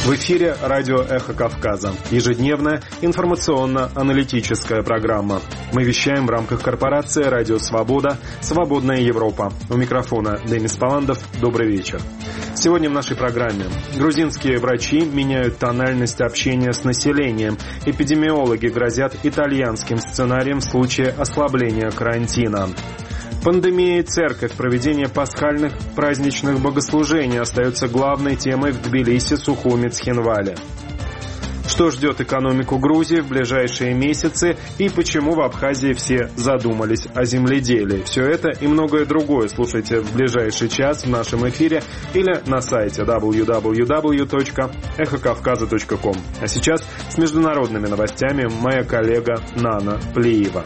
В эфире радио «Эхо Кавказа». Ежедневная информационно-аналитическая программа. Мы вещаем в рамках корпорации «Радио Свобода», «Свободная Европа». У микрофона Денис Паландов. Добрый вечер. Сегодня в нашей программе. Грузинские врачи меняют тональность общения с населением. Эпидемиологи грозят итальянским сценарием в случае ослабления карантина. Пандемия и церковь, проведение пасхальных праздничных богослужений остается главной темой в Тбилиси, Сухуми, Цхинвале. Что ждет экономику Грузии в ближайшие месяцы и почему в Абхазии все задумались о земледелии? Все это и многое другое слушайте в ближайший час в нашем эфире или на сайте www.эхокавказа.ком. А сейчас с международными новостями моя коллега Нана Плиева.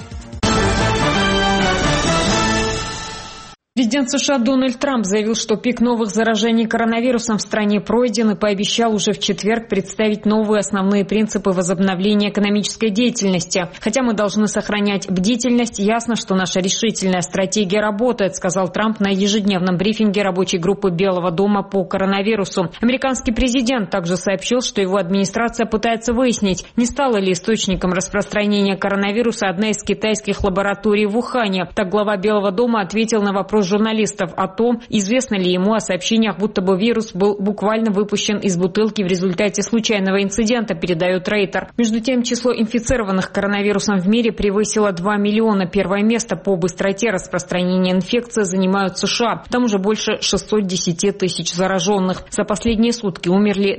Президент США Дональд Трамп заявил, что пик новых заражений коронавирусом в стране пройден и пообещал уже в четверг представить новые основные принципы возобновления экономической деятельности. Хотя мы должны сохранять бдительность, ясно, что наша решительная стратегия работает, сказал Трамп на ежедневном брифинге рабочей группы Белого дома по коронавирусу. Американский президент также сообщил, что его администрация пытается выяснить, не стала ли источником распространения коронавируса одна из китайских лабораторий в Ухане. Так глава Белого дома ответил на вопрос журналистов о том, известно ли ему о сообщениях, будто бы вирус был буквально выпущен из бутылки в результате случайного инцидента, передает Рейтер. Между тем, число инфицированных коронавирусом в мире превысило 2 миллиона. Первое место по быстроте распространения инфекции занимают США. Там уже больше 610 тысяч зараженных. За последние сутки умерли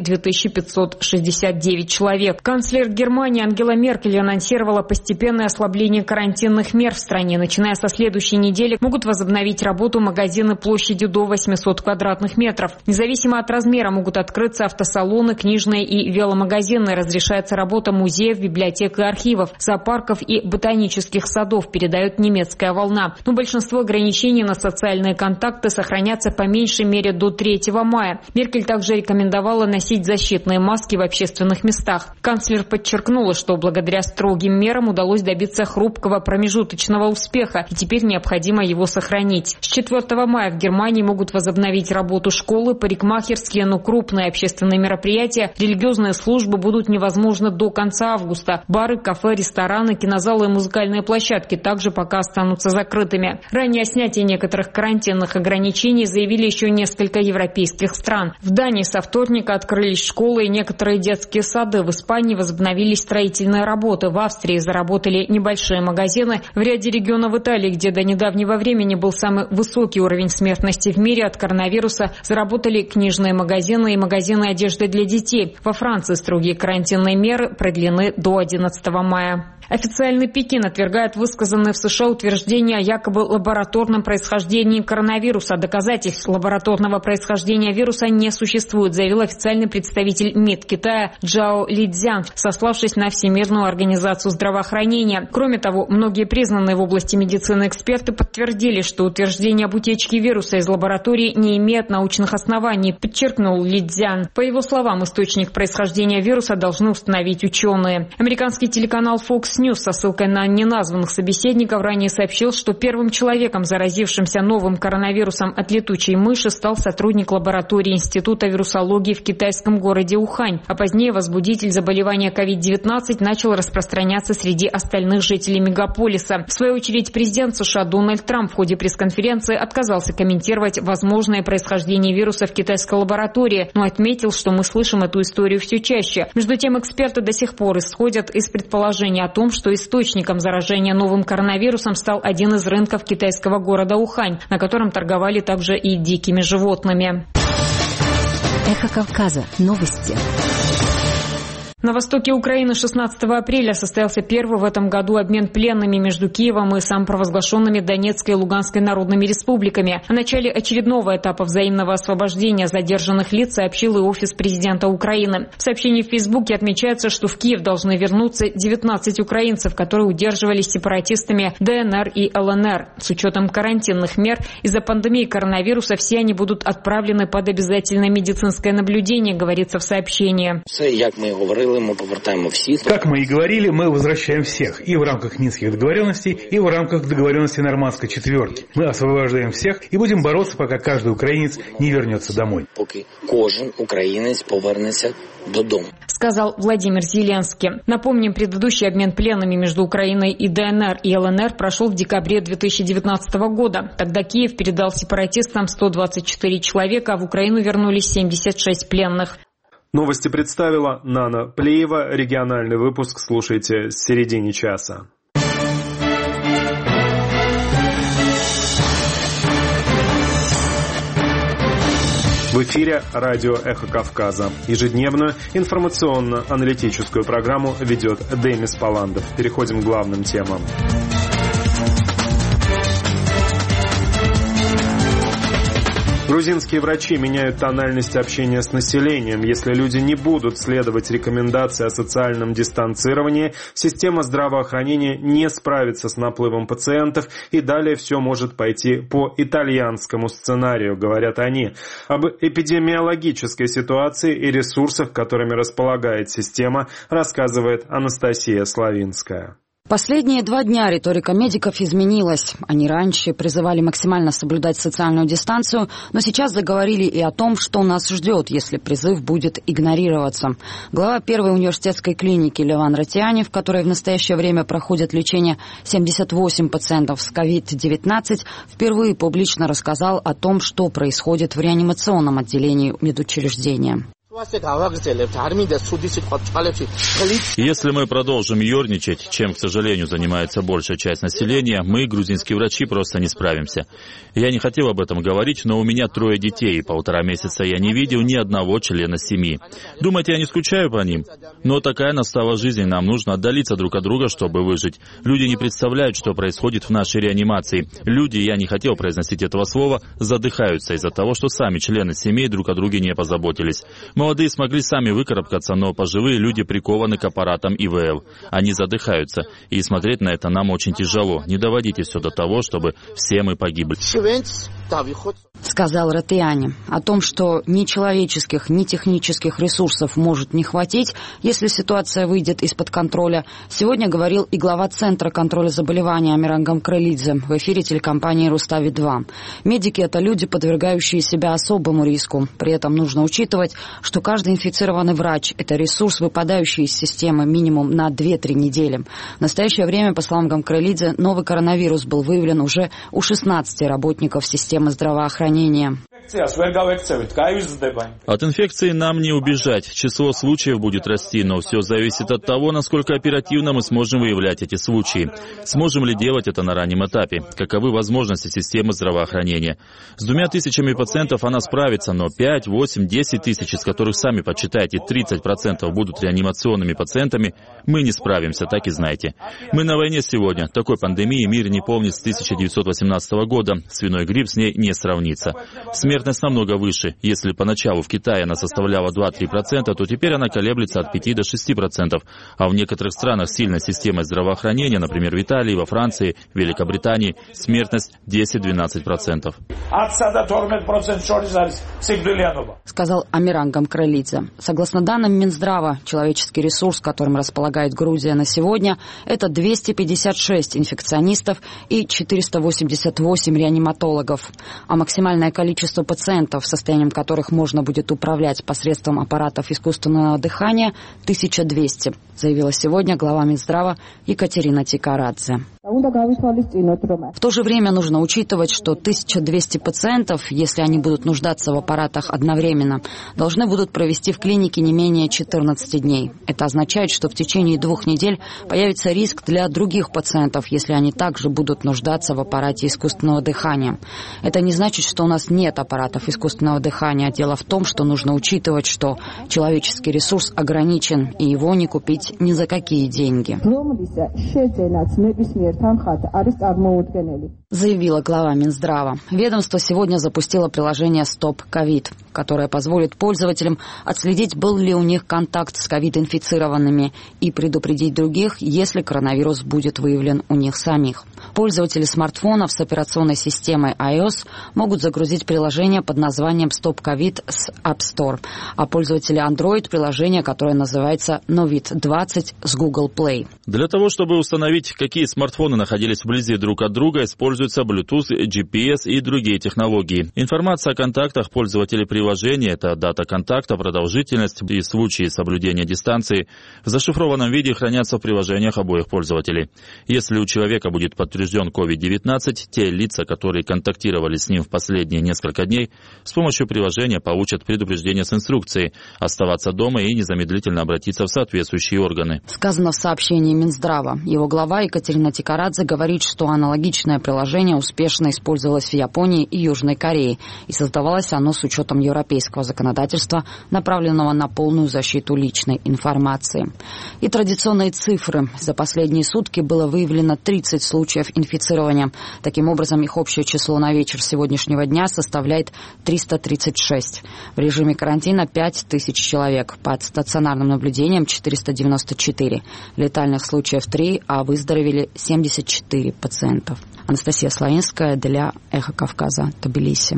2569 человек. Канцлер Германии Ангела Меркель анонсировала постепенное ослабление карантинных мер в стране. Начиная со следующей недели могут возобновить работу магазины площадью до 800 квадратных метров. Независимо от размера могут открыться автосалоны, книжные и веломагазины. Разрешается работа музеев, библиотек и архивов, зоопарков и ботанических садов, передает немецкая волна. Но большинство ограничений на социальные контакты сохранятся по меньшей мере до 3 мая. Меркель также рекомендовала носить защитные маски в общественных местах. Канцлер подчеркнула, что благодаря строгим мерам удалось добиться хрупкого промежуточного успеха, и теперь необходимо его сохранить. С 4 мая в Германии могут возобновить работу школы, парикмахерские, но крупные общественные мероприятия, религиозные службы будут невозможны до конца августа. Бары, кафе, рестораны, кинозалы и музыкальные площадки также пока останутся закрытыми. Ранее о снятии некоторых карантинных ограничений заявили еще несколько европейских стран. В Дании со вторника открылись школы и некоторые детские сады. В Испании возобновились строительные работы. В Австрии заработали небольшие магазины. В ряде регионов Италии, где до недавнего времени был самый высокий уровень смертности в мире от коронавируса, заработали книжные магазины и магазины одежды для детей. Во Франции строгие карантинные меры продлены до 11 мая. Официальный Пекин отвергает высказанные в США утверждения о якобы лабораторном происхождении коронавируса. Доказательств лабораторного происхождения вируса не существует, заявил официальный представитель МИД Китая Джао Лидзян, сославшись на Всемирную организацию здравоохранения. Кроме того, многие признанные в области медицины эксперты подтвердили, что утверждение об утечке вируса из лаборатории не имеет научных оснований, подчеркнул Лидзян. По его словам, источник происхождения вируса должны установить ученые. Американский телеканал Fox News со ссылкой на неназванных собеседников ранее сообщил, что первым человеком, заразившимся новым коронавирусом от летучей мыши, стал сотрудник лаборатории Института вирусологии в китайском городе Ухань, а позднее возбудитель заболевания COVID-19 начал распространяться среди остальных жителей мегаполиса. В свою очередь, президент США Дональд Трамп в ходе пресс-конференции отказался комментировать возможное происхождение вируса в китайской лаборатории, но отметил, что мы слышим эту историю все чаще. Между тем, эксперты до сих пор исходят из предположения о том, что источником заражения новым коронавирусом стал один из рынков китайского города Ухань, на котором торговали также и дикими животными. Эхо Кавказа. Новости. На востоке Украины 16 апреля состоялся первый в этом году обмен пленными между Киевом и самопровозглашенными Донецкой и Луганской народными республиками. О начале очередного этапа взаимного освобождения задержанных лиц сообщил и офис президента Украины. В сообщении в Фейсбуке отмечается, что в Киев должны вернуться 19 украинцев, которые удерживались сепаратистами ДНР и ЛНР. С учетом карантинных мер из-за пандемии коронавируса все они будут отправлены под обязательное медицинское наблюдение, говорится в сообщении. Як ми говорили Как мы и говорили, мы возвращаем всех и в рамках Минских договоренностей, и в рамках договоренности Нормандской четверки. Мы освобождаем всех и будем бороться, пока каждый украинец не вернется домой. Сказал Владимир Зеленский. Напомним, предыдущий обмен пленными между Украиной и ДНР и ЛНР прошел в декабре 2019 года. Тогда Киев передал сепаратистам 124 человека, а в Украину вернулись 76 пленных. Новости представила Нана Плеева. Региональный выпуск слушайте с середины часа. В эфире радио «Эхо Кавказа». Ежедневную информационно-аналитическую программу ведет Демис Паландов. Переходим к главным темам. Грузинские врачи меняют тональность общения с населением. Если люди не будут следовать рекомендации о социальном дистанцировании, система здравоохранения не справится с наплывом пациентов, и далее все может пойти по итальянскому сценарию, говорят они. Об эпидемиологической ситуации и ресурсах, которыми располагает система, рассказывает Анастасия Славинская. Последние 2 дня риторика медиков изменилась. Они раньше призывали максимально соблюдать социальную дистанцию, но сейчас заговорили и о том, что нас ждет, если призыв будет игнорироваться. Глава первой университетской клиники Леван Ратиани, в которой в настоящее время проходит лечение 78 пациентов с COVID-19, впервые публично рассказал о том, что происходит в реанимационном отделении медучреждения. Если мы продолжим ерничать, чем, к сожалению, занимается большая часть населения, мы, грузинские врачи, просто не справимся. Я не хотел об этом говорить, но у меня 3 детей, и 1,5 месяца я не видел ни одного члена семьи. Думаете, я не скучаю по ним? Но такая настала жизнь, нам нужно отдалиться друг от друга, чтобы выжить. Люди не представляют, что происходит в нашей реанимации. Люди, я не хотел произносить этого слова, задыхаются из-за того, что сами члены семей друг о друге не позаботились. Молодые смогли сами выкарабкаться, но пожилые люди прикованы к аппаратам ИВЛ. Они задыхаются, и смотреть на это нам очень тяжело. Не доводите все до того, чтобы все мы погибли. Сказал Ратиани. О том, что ни человеческих, ни технических ресурсов может не хватить, если ситуация выйдет из-под контроля, сегодня говорил и глава Центра контроля заболеваний Амиран Гамкралидзе в эфире телекомпании «Рустави-2». Медики – это люди, подвергающие себя особому риску. При этом нужно учитывать, что каждый инфицированный врач – это ресурс, выпадающий из системы минимум на 2-3 недели. В настоящее время, по словам Гамкралидзе, новый коронавирус был выявлен уже у 16 работников системы здравоохранения. От инфекции нам не убежать. Число случаев будет расти, но все зависит от того, насколько оперативно мы сможем выявлять эти случаи. Сможем ли делать это на раннем этапе? Каковы возможности системы здравоохранения? С 2000 пациентов она справится, но 5, 8, 10 тысяч, из которых, сами подсчитайте, 30% будут реанимационными пациентами, мы не справимся, так и знаете. Мы на войне сегодня. Такой пандемии мир не помнит с 1918 года. Свиной грипп с ней не сравнится. Смертность намного выше. Если поначалу в Китае она составляла 2-3%, то теперь она колеблется от 5 до 6%. А в некоторых странах с сильной системой здравоохранения, например, в Италии, во Франции, Великобритании, смертность 10-12%. Сказал Амиран Гамкралидзе. Согласно данным Минздрава, человеческий ресурс, которым располагает Грузия на сегодня, это 256 инфекционистов и 488 реаниматологов. А максимальное количество пациентов, состоянием которых можно будет управлять посредством аппаратов искусственного дыхания, 1200, заявила сегодня глава Минздрава Екатерина Тикарадзе. В то же время нужно учитывать, что 1200 пациентов, если они будут нуждаться в аппаратах одновременно, должны будут провести в клинике не менее 14 дней. Это означает, что в течение 2 недель появится риск для других пациентов, если они также будут нуждаться в аппарате искусственного дыхания. Это не значит, что у нас нет аппаратов искусственного дыхания. Дело в том, что нужно учитывать, что человеческий ресурс ограничен, и его не купить ни за какие деньги. Заявила глава Минздрава. Ведомство сегодня запустило приложение «Стоп Ковид». которая позволит пользователям отследить, был ли у них контакт с ковид-инфицированными и предупредить других, если коронавирус будет выявлен у них самих. Пользователи смартфонов с операционной системой iOS могут загрузить приложение под названием Stop COVID с App Store, а пользователи Android — приложение, которое называется Novit 20 с Google Play. Для того, чтобы установить, какие смартфоны находились вблизи друг от друга, используются Bluetooth, GPS и другие технологии. Информация о контактах пользователей приложения — это дата контакта, продолжительность и случаи соблюдения дистанции — в зашифрованном виде хранятся в приложениях обоих пользователей. Если у человека будет подтвержден COVID-19, те лица, которые контактировали с ним в последние несколько дней, с помощью приложения получат предупреждение с инструкцией оставаться дома и незамедлительно обратиться в соответствующие органы. Сказано в сообщении Минздрава. Его глава Екатерина Тикарадзе говорит, что аналогичное приложение успешно использовалось в Японии и Южной Корее, и создавалось оно с учетом европейского законодательства, направленного на полную защиту личной информации. И традиционные цифры. За последние сутки было выявлено 30 случаев инфицирования. Таким образом, их общее число на вечер сегодняшнего дня составляет 336. В режиме карантина 5000 человек. Под стационарным наблюдением 494. Летальных случаев 3, а выздоровели 74 пациентов. Анастасия Славинская для «Эхо Кавказа», Тбилиси.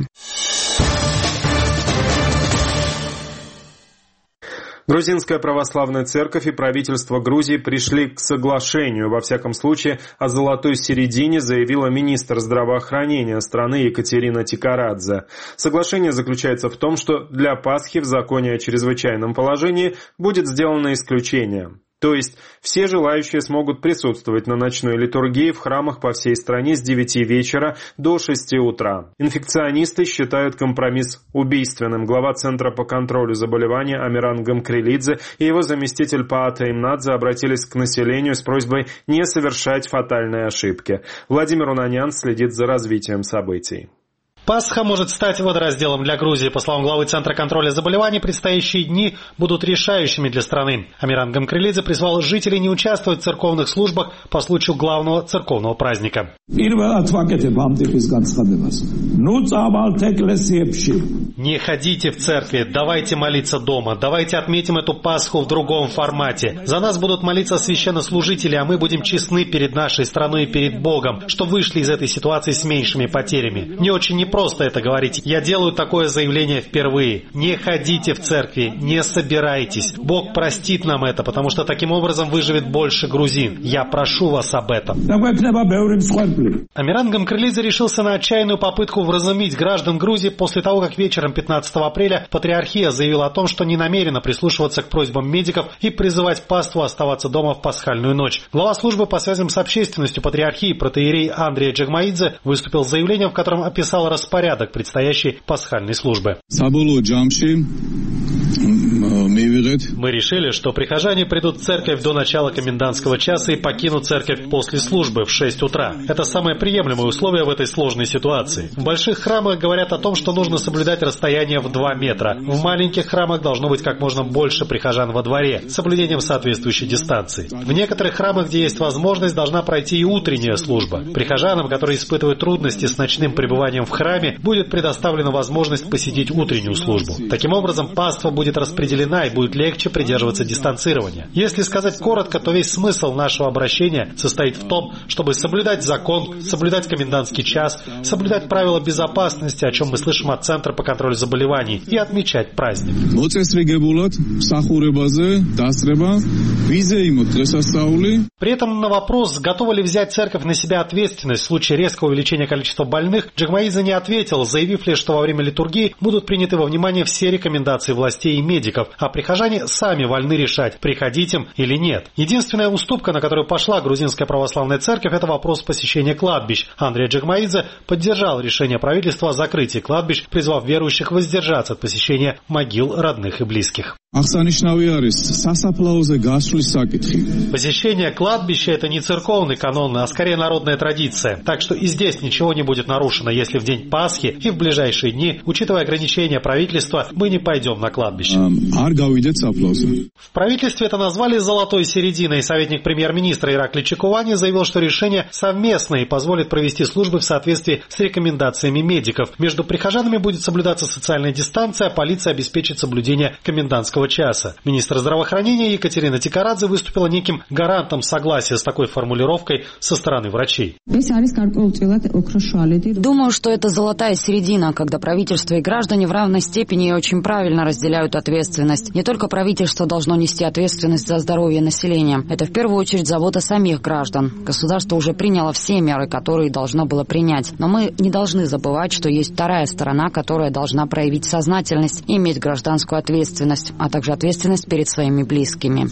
Грузинская православная церковь и правительство Грузии пришли к соглашению, во всяком случае, о золотой середине, заявила министр здравоохранения страны Екатерина Тикарадзе. Соглашение заключается в том, что для Пасхи в законе о чрезвычайном положении будет сделано исключение. То есть все желающие смогут присутствовать на ночной литургии в храмах по всей стране с 9 вечера до 6 утра. Инфекционисты считают компромисс убийственным. Глава Центра по контролю заболеваний Амиран Гамкрелидзе и его заместитель Паата Имнадзе обратились к населению с просьбой не совершать фатальные ошибки. Владимир Унанян следит за развитием событий. Пасха может стать водоразделом для Грузии. По словам главы Центра контроля заболеваний, предстоящие дни будут решающими для страны. Амиран Гамкрелидзе призвал жителей не участвовать в церковных службах по случаю главного церковного праздника. Не ходите в церкви, давайте молиться дома, давайте отметим эту Пасху в другом формате. За нас будут молиться священнослужители, а мы будем честны перед нашей страной и перед Богом, что вышли из этой ситуации с меньшими потерями. Мне очень непросто это говорить. Я делаю такое заявление впервые. Не ходите в церкви, не собирайтесь. Бог простит нам это, потому что таким образом выживет больше грузин. Я прошу вас об этом. Амиран Гамкрелидзе решился на отчаянную попытку вразумить граждан Грузии после того, как вечером 15 апреля патриархия заявила о том, что не намерена прислушиваться к просьбам медиков и призывать паству оставаться дома в пасхальную ночь. Глава службы по связям с общественностью патриархии протоиерей Андрей Джагмаидзе выступил с заявлением, в котором описал распорядок предстоящей пасхальной службы. Мы решили, что прихожане придут в церковь до начала комендантского часа и покинут церковь после службы в 6 утра. Это самое приемлемое условие в этой сложной ситуации. В больших храмах говорят о том, что нужно соблюдать расстояние в 2 метра. В маленьких храмах должно быть как можно больше прихожан во дворе, с соблюдением соответствующей дистанции. В некоторых храмах, где есть возможность, должна пройти и утренняя служба. Прихожанам, которые испытывают трудности с ночным пребыванием в храме, будет предоставлена возможность посетить утреннюю службу. Таким образом, паства будет распределена и будет легче придерживаться дистанцирования. Если сказать коротко, то весь смысл нашего обращения состоит в том, чтобы соблюдать закон, соблюдать комендантский час, соблюдать правила безопасности, о чем мы слышим от Центра по контролю заболеваний, и отмечать праздник. При этом на вопрос, готова ли взять церковь на себя ответственность в случае резкого увеличения количества больных, Джагмаидзе не ответил, заявив лишь, что во время литургии будут приняты во внимание все рекомендации властей и медиков, а прихожане сами вольны решать, приходить им или нет. Единственная уступка, на которую пошла грузинская православная церковь, это вопрос посещения кладбищ. Андрей Джагмаидзе поддержал решение правительства о закрытии кладбищ, призвав верующих воздержаться от посещения могил родных и близких. Посещение кладбища – это не церковный канон, а скорее народная традиция. Так что и здесь ничего не будет нарушено, если в день Пасхи и в ближайшие дни, учитывая ограничения правительства, мы не пойдем на кладбище. В правительстве это назвали «золотой серединой». Советник премьер-министра Ираклий Чекувани заявил, что решение совместное и позволит провести службы в соответствии с рекомендациями медиков. Между прихожанами будет соблюдаться социальная дистанция, а полиция обеспечит соблюдение комендантского часа. Министр здравоохранения Екатерина Тикарадзе выступила неким гарантом согласия с такой формулировкой со стороны врачей. Думаю, что это золотая середина, когда правительство и граждане в равной степени и очень правильно разделяют ответственность. Не только правительство должно нести ответственность за здоровье населения. Это в первую очередь забота самих граждан. Государство уже приняло все меры, которые должно было принять. Но мы не должны забывать, что есть вторая сторона, которая должна проявить сознательность и иметь гражданскую ответственность, а также ответственность перед своими близкими.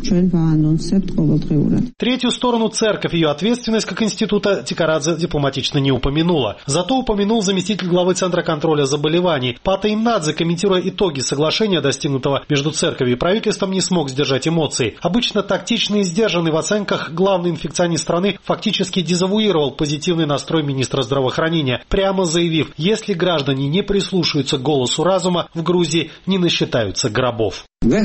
Третью сторону церковь, ее ответственность как института, Тикарадзе дипломатично не упомянула. Зато упомянул заместитель главы Центра контроля заболеваний. Пата Имнадзе, комментируя итоги соглашения, достигнутого между церковью и правительством, не смог сдержать эмоций. Обычно тактичный и сдержанный в оценках главный инфекционист страны фактически дезавуировал позитивный настрой министра здравоохранения, прямо заявив, если граждане не прислушаются к голосу разума, в Грузии не насчитаются гробов.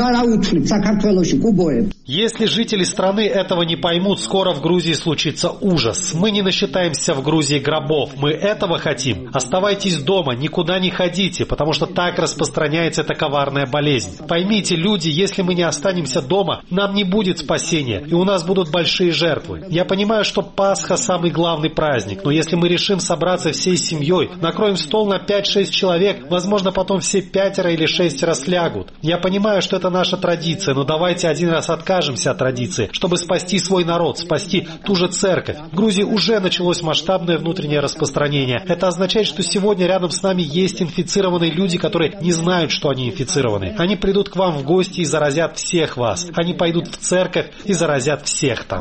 Если жители страны этого не поймут, скоро в Грузии случится ужас. Мы не насчитаемся в Грузии гробов. Мы этого хотим. Оставайтесь дома, никуда не ходите, потому что так распространяется эта коварная болезнь. Поймите, люди, если мы не останемся дома, нам не будет спасения, и у нас будут большие жертвы. Я понимаю, что Пасха самый главный праздник, но если мы решим собраться всей семьей, накроем стол на 5-6 человек, возможно, потом все 5 или 6 слягут. Я понимаю, что это наша традиция, но давайте один раз откажемся от традиции, чтобы спасти свой народ, спасти ту же церковь. В Грузии уже началось масштабное внутреннее распространение. Это означает, что сегодня рядом с нами есть инфицированные люди, которые не знают, что они инфицированы. Они придут к вам в гости и заразят всех вас. Они пойдут в церковь и заразят всех там.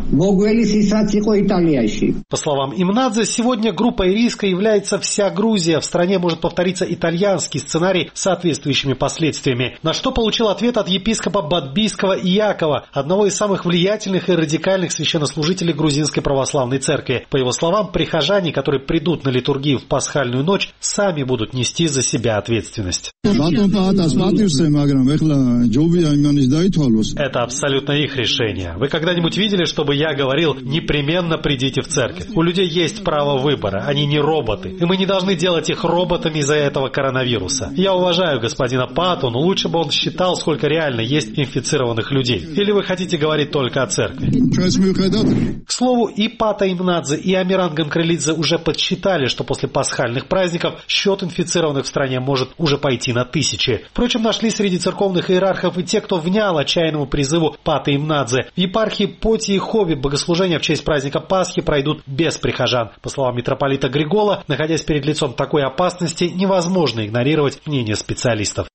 По словам Имнадзе, сегодня группой риска является вся Грузия. В стране может повториться итальянский сценарий с соответствующими последствиями. На что получил ответ от епископа Бадбийского Иакова, одного из самых влиятельных и радикальных священнослужителей грузинской православной церкви. По его словам, прихожане, которые придут на литургию в пасхальную ночь, сами будут нести за себя ответственность. Это абсолютно их решение. Вы когда-нибудь видели, чтобы я говорил, непременно придите в церковь? У людей есть право выбора, они не роботы. И мы не должны делать их роботами из-за этого коронавируса. Я уважаю господина Пату, но лучше бы он считал, сколько реально есть инфицированных людей. Или вы хотите говорить только о церкви? К слову, и Пата Имнадзе, и Амиран Гамкрелидзе уже подсчитали, что после пасхальных праздников счет инфицированных в стране может уже пойти на тысячи. Впрочем, нашли среди церковных иерархов и те, кто внял отчаянному призыву Паты Имнадзе. В епархии Поти и Хоби богослужения в честь праздника Пасхи пройдут без прихожан. По словам митрополита Григола, находясь перед лицом такой опасности, невозможно игнорировать мнение специалистов.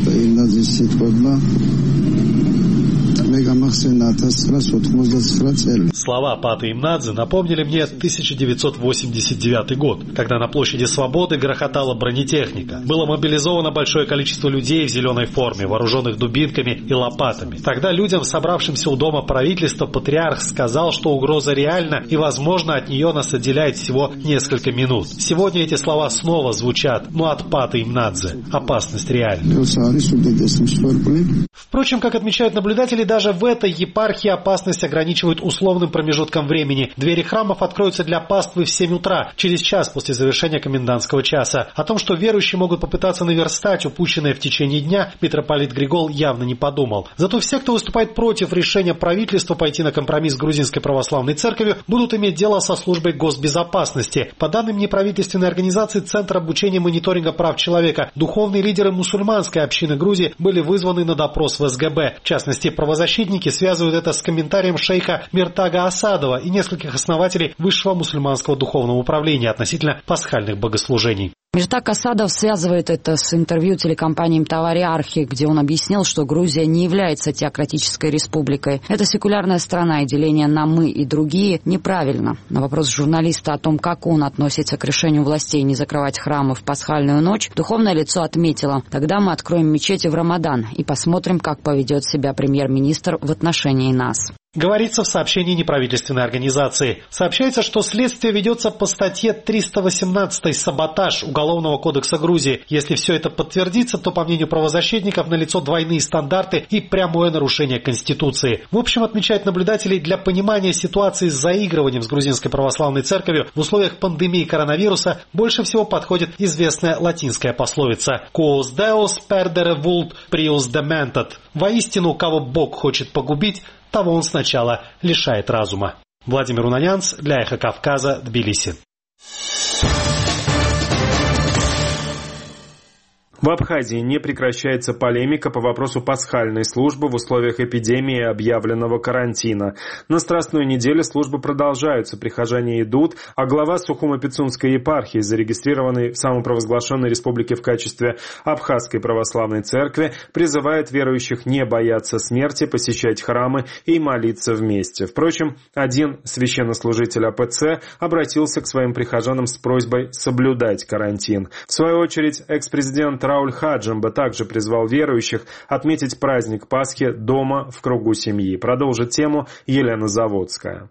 Слова Паты Имнадзе напомнили мне 1989 год, когда на площади Свободы грохотала бронетехника. Было мобилизовано большое количество людей в зеленой форме, вооруженных дубинками и лопатами. Тогда людям, собравшимся у дома правительства, патриарх сказал, что угроза реальна и, возможно, от нее нас отделяет всего несколько минут. Сегодня эти слова снова звучат, но от Паты Имнадзе опасность реальна. Впрочем, как отмечают наблюдатели, даже в этой епархии опасность ограничивают условным промежутком времени. Двери храмов откроются для паствы в 7 утра, через час после завершения комендантского часа. О том, что верующие могут попытаться наверстать упущенное в течение дня, митрополит Григол явно не подумал. Зато все, кто выступает против решения правительства пойти на компромисс с грузинской православной церковью, будут иметь дело со службой госбезопасности. По данным неправительственной организации Центр обучения и мониторинга прав человека, духовные лидеры мусульманской общины Грузии были вызваны на допрос в СГБ. В частности, правозащитники связывают это с комментарием шейха Миртага Асадова и нескольких основателей Высшего мусульманского духовного управления относительно пасхальных богослужений. Миртак Асадов связывает это с интервью телекомпанией «Тавари Архи», где он объяснил, что Грузия не является теократической республикой. Это секулярная страна, и деление на «мы» и «другие» неправильно. На вопрос журналиста о том, как он относится к решению властей не закрывать храмы в пасхальную ночь, духовное лицо отметило: тогда мы откроем мечети в Рамадан и посмотрим, как поведет себя премьер-министр в отношении нас. Говорится в сообщении неправительственной организации. Сообщается, что следствие ведется по статье 318 «Саботаж» Уголовного кодекса Грузии. Если все это подтвердится, то, по мнению правозащитников, налицо двойные стандарты и прямое нарушение Конституции. В общем, отмечают наблюдатели, для понимания ситуации с заигрыванием с грузинской православной церковью в условиях пандемии коронавируса больше всего подходит известная латинская пословица «Quos Deus perdere vult, prius dementat». Воистину, кого Бог хочет погубить, того он сначала лишает разума. Владимир Унанянц для Эхо Кавказа, Тбилиси. В Абхазии не прекращается полемика по вопросу пасхальной службы в условиях эпидемии и объявленного карантина. На Страстную неделю службы продолжаются, прихожане идут, а глава Сухума-Пицунской епархии, зарегистрированной в самопровозглашенной республике в качестве Абхазской православной церкви, призывает верующих не бояться смерти, посещать храмы и молиться вместе. Впрочем, один священнослужитель АПЦ обратился к своим прихожанам с просьбой соблюдать карантин. В свою очередь, экс-президент Рауль Хаджимба также призвал верующих отметить праздник Пасхи дома в кругу семьи. Продолжит тему Елена Заводская.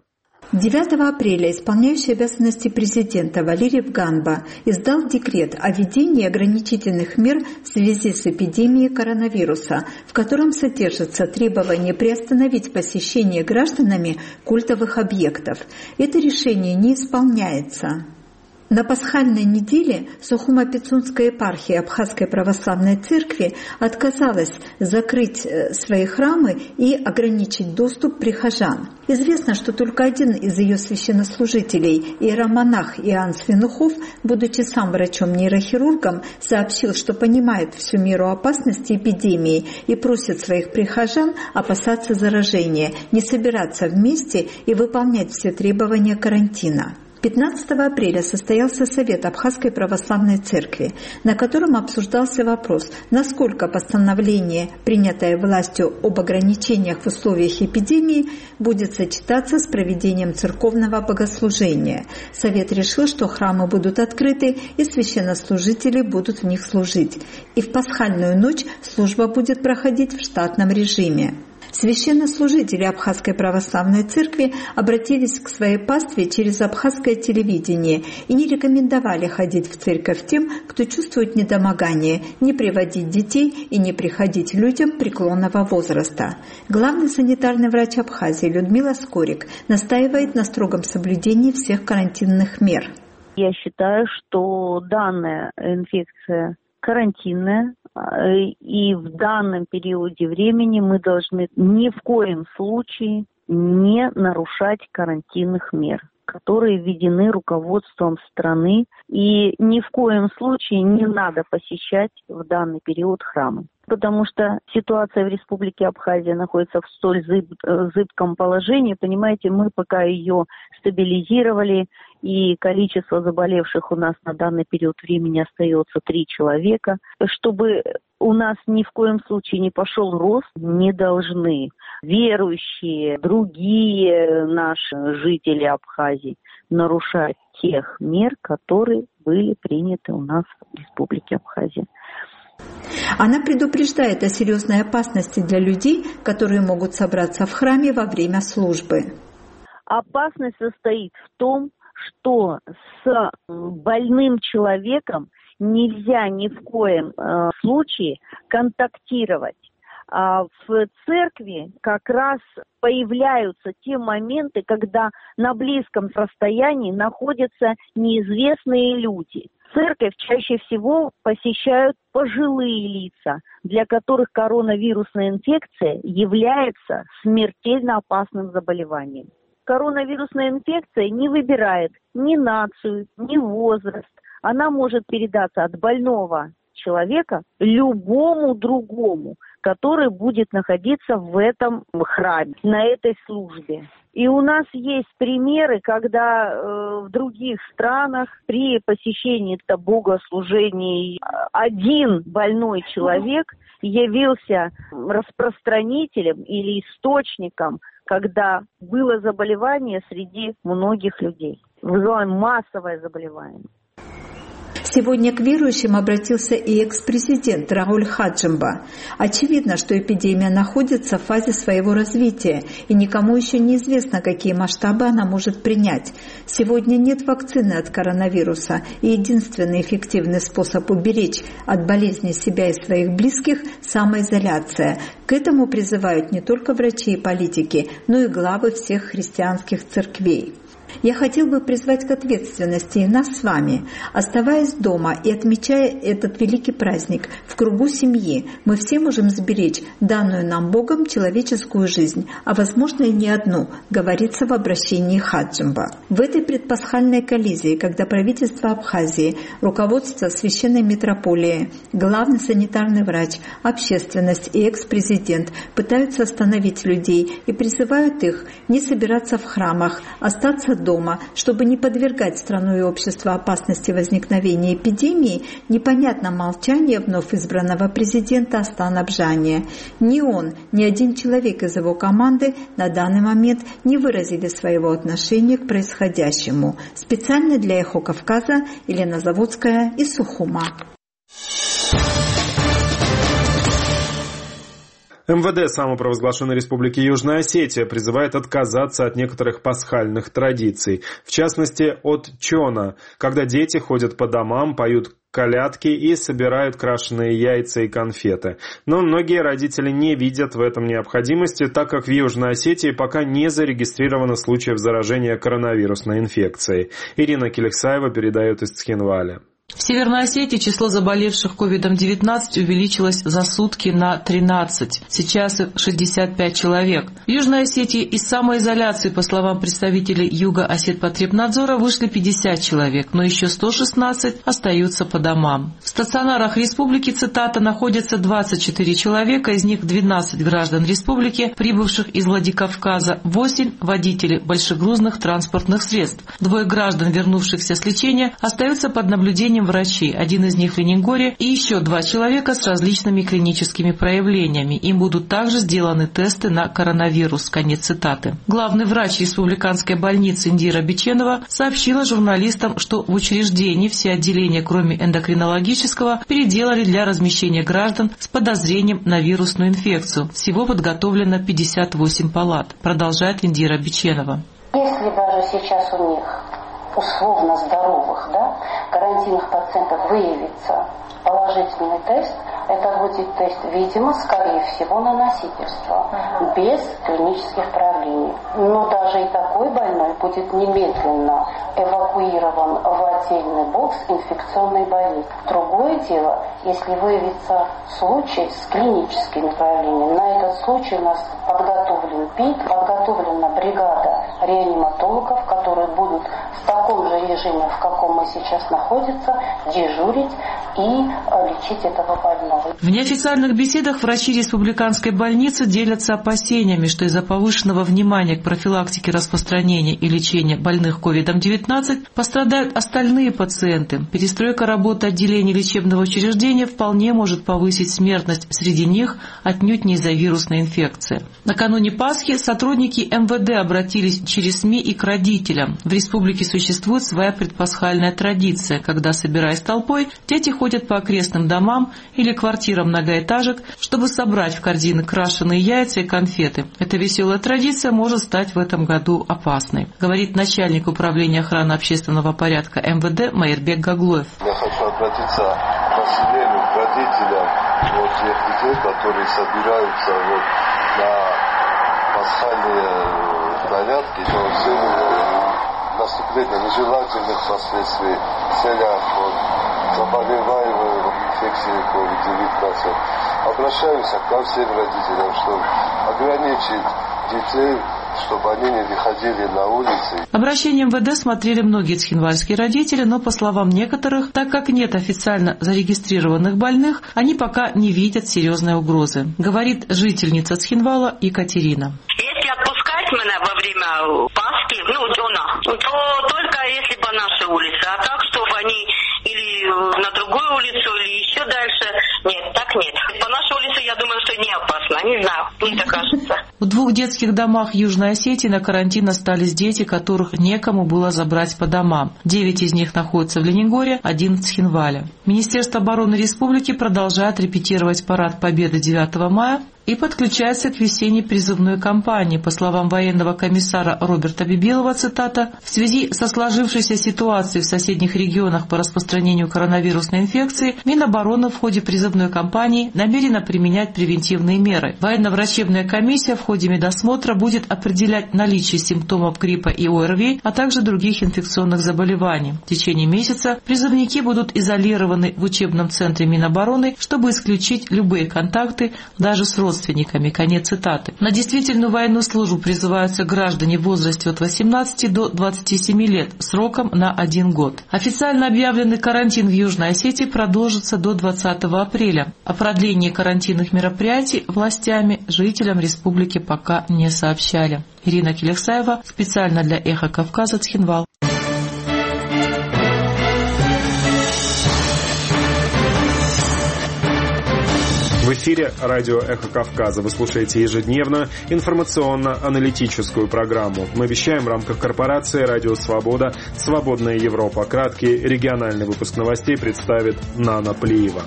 9 апреля исполняющий обязанности президента Валерий Ганба издал декрет о введении ограничительных мер в связи с эпидемией коронавируса, в котором содержится требование приостановить посещение гражданами культовых объектов. Это решение не исполняется. На пасхальной неделе Сухума-Пицунская епархия Абхазской православной церкви отказалась закрыть свои храмы и ограничить доступ прихожан. Известно, что только один из ее священнослужителей, иеромонах Иоанн Свинухов, будучи сам врачом-нейрохирургом, сообщил, что понимает всю меру опасности эпидемии и просит своих прихожан опасаться заражения, не собираться вместе и выполнять все требования карантина. 15 апреля состоялся Совет Абхазской православной церкви, на котором обсуждался вопрос, насколько постановление, принятое властью об ограничениях в условиях эпидемии, будет сочетаться с проведением церковного богослужения. Совет решил, что храмы будут открыты и священнослужители будут в них служить. И в пасхальную ночь служба будет проходить в штатном режиме. Священнослужители Абхазской православной церкви обратились к своей пастве через абхазское телевидение и не рекомендовали ходить в церковь тем, кто чувствует недомогание, не приводить детей и не приходить людям преклонного возраста. Главный санитарный врач Абхазии Людмила Скорик настаивает на строгом соблюдении всех карантинных мер. Я считаю, что данная инфекция карантинная, и в данном периоде времени мы должны ни в коем случае не нарушать карантинных мер, которые введены руководством страны, и ни в коем случае не надо посещать в данный период храмы. Потому что ситуация в Республике Абхазия находится в столь зыбком положении. Понимаете, мы пока ее стабилизировали, и количество заболевших у нас на данный период времени остается 3 человека. Чтобы у нас ни в коем случае не пошел рост, не должны верующие, другие наши жители Абхазии нарушать тех мер, которые были приняты у нас в Республике Абхазия. Она предупреждает о серьезной опасности для людей, которые могут собраться в храме во время службы. Опасность состоит в том, что с больным человеком нельзя ни в коем случае контактировать. А в церкви как раз появляются те моменты, когда на близком расстоянии находятся неизвестные люди. Церковь чаще всего посещают пожилые лица, для которых коронавирусная инфекция является смертельно опасным заболеванием. Коронавирусная инфекция не выбирает ни нацию, ни возраст. Она может передаться от больного человека любому другому, который будет находиться в этом храме, на этой службе. И у нас есть примеры, когда в других странах при посещении богослужений один больной человек явился распространителем или источником, когда было заболевание среди многих людей. Вызываем массовое заболевание. Сегодня к верующим обратился и экс-президент Рауль Хаджимба. Очевидно, что эпидемия находится в фазе своего развития, и никому еще не известно, какие масштабы она может принять. Сегодня нет вакцины от коронавируса, и единственный эффективный способ уберечь от болезни себя и своих близких – самоизоляция. К этому призывают не только врачи и политики, но и главы всех христианских церквей. Я хотел бы призвать к ответственности и нас с вами. Оставаясь дома и отмечая этот великий праздник в кругу семьи, мы все можем сберечь данную нам Богом человеческую жизнь, а возможно и не одну, говорится в обращении Хаджимба. В этой предпасхальной коллизии, когда правительство Абхазии, руководство священной митрополии, главный санитарный врач, общественность и экс-президент пытаются остановить людей и призывают их не собираться в храмах, остаться дома, чтобы не подвергать страну и общество опасности возникновения эпидемии, непонятно молчание вновь избранного президента Астана Бжания. Ни он, ни один человек из его команды на данный момент не выразили своего отношения к происходящему. Специально для «Эхо Кавказа» Елена Заводская из Сухума. МВД самопровозглашенной Республики Южная Осетия призывает отказаться от некоторых пасхальных традиций, в частности от чона, когда дети ходят по домам, поют колядки и собирают крашеные яйца и конфеты. Но многие родители не видят в этом необходимости, так как в Южной Осетии пока не зарегистрировано случаев заражения коронавирусной инфекцией. Ирина Келексаева передает из Цхинваля. В Северной Осетии число заболевших COVID-19 увеличилось за сутки на 13. Сейчас их 65 человек. В Южной Осетии из самоизоляции, по словам представителей Юго-Осетпотребнадзора, вышли 50 человек, но еще 116 остаются по домам. В стационарах республики, цитата, находятся 24 человека, из них 12 граждан республики, прибывших из Владикавказа, 8 водителей большегрузных транспортных средств. 2 граждан, вернувшихся с лечения, остаются под наблюдением врачей, один из них в Ленингоре, и еще 2 человека с различными клиническими проявлениями. Им будут также сделаны тесты на коронавирус. Конец цитаты. Главный врач республиканской больницы Индира Биченова сообщила журналистам, что в учреждении все отделения, кроме эндокринологического, переделали для размещения граждан с подозрением на вирусную инфекцию. Всего подготовлено 58 палат, продолжает Индира Биченова. Если даже сейчас у них условно здоровых, карантинных пациентов выявится положительный тест, это будет тест, видимо, скорее всего, на носительство, без клинических проявлений. Но даже и такой больной будет немедленно эвакуирован в отдельный бокс инфекционной больницы. Другое дело, если выявится случай с клиническими проявлениями. На этот случай у нас подготовлен ПИД, подготовлена бригада реаниматологов, которые будут в таком же режиме, в каком мы сейчас находимся, дежурить и лечить этого больного. В неофициальных беседах врачи республиканской больницы делятся опасениями, что из-за повышенного внимания к профилактике распространения и лечения больных COVID-19 пострадают остальные пациенты. Перестройка работы отделений лечебного учреждения вполне может повысить смертность среди них отнюдь не из-за вирусной инфекции. Накануне Пасхи сотрудники МВД обратились через СМИ и к родителям. В республике существует своя предпасхальная традиция, когда, собираясь толпой, дети ходят по окрестным домам или квартирам многоэтажек, чтобы собрать в корзины крашеные яйца и конфеты. Эта веселая традиция может стать в этом году опасной, говорит начальник управления охраны общественного порядка МВД Майербек Гаглоев. Я хочу обратиться к населению, к родителям тех детей, которые собираются на пасхальные порядки, но в целях наступления нежелательных последствий, в целях заболеваемой инфекцией COVID-19. Обращаюсь ко всем родителям, чтобы ограничить детей, чтобы они не выходили на улицы. Обращение МВД смотрели многие цхинвальские родители, но, по словам некоторых, так как нет официально зарегистрированных больных, они пока не видят серьезной угрозы, говорит жительница Цхинвала Екатерина. Если отпускать, Ясмина во время Пасхи, Джона, то только если по нашей улице. А так, чтобы они или на другую улицу, или еще дальше, нет, так нет. По нашей улице, я думаю, что не опасно, не знаю, мне так кажется. В 2 детских домах Южной Осетии на карантин остались дети, которых некому было забрать по домам. 9 из них находятся в Ленигоре, 11 в Цхинвале. Министерство обороны республики продолжает репетировать парад Победы 9 мая и подключается к весенней призывной кампании. По словам военного комиссара Роберта Бибилова, цитата, «В связи со сложившейся ситуацией в соседних регионах по распространению коронавирусной инфекции, Минобороны в ходе призывной кампании намерена применять превентивные меры. Военно-врачебная комиссия в ходе медосмотра будет определять наличие симптомов гриппа и ОРВИ, а также других инфекционных заболеваний. В течение месяца призывники будут изолированы в учебном центре Минобороны, чтобы исключить любые контакты даже с родственниками». Конец цитаты. На действительную военную службу призываются граждане в возрасте от 18 до 27 лет сроком на 1 год. Официально объявленный карантин в Южной Осетии продолжится до 20 апреля. О продлении карантинных мероприятий властями жителям республики пока не сообщали. Ирина Келексаева, специально для «Эхо Кавказа», Цхинвал. В эфире радио «Эхо Кавказа». Вы слушаете ежедневную информационно-аналитическую программу. Мы вещаем в рамках корпорации «Радио Свобода», «Свободная Европа». Краткий региональный выпуск новостей представит Нана Плиева.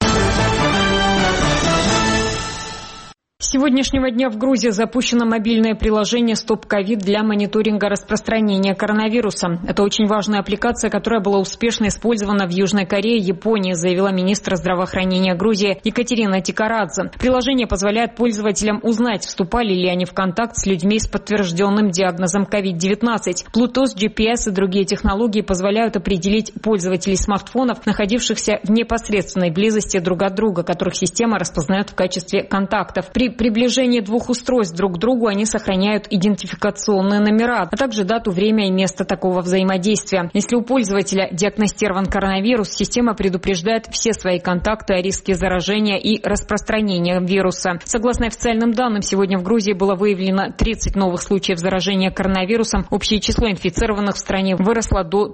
С сегодняшнего дня в Грузии запущено мобильное приложение «Стоп-ковид» для мониторинга распространения коронавируса. Это очень важная аппликация, которая была успешно использована в Южной Корее и Японии, заявила министр здравоохранения Грузии Екатерина Тикарадзе. Приложение позволяет пользователям узнать, вступали ли они в контакт с людьми с подтвержденным диагнозом COVID-19. Bluetooth, GPS и другие технологии позволяют определить пользователей смартфонов, находившихся в непосредственной близости друг от друга, которых система распознает в качестве контактов. При приближении 2 устройств друг к другу они сохраняют идентификационные номера, а также дату, время и место такого взаимодействия. Если у пользователя диагностирован коронавирус, система предупреждает все свои контакты о риске заражения и распространения вируса. Согласно официальным данным, сегодня в Грузии было выявлено 30 новых случаев заражения коронавирусом. Общее число инфицированных в стране выросло до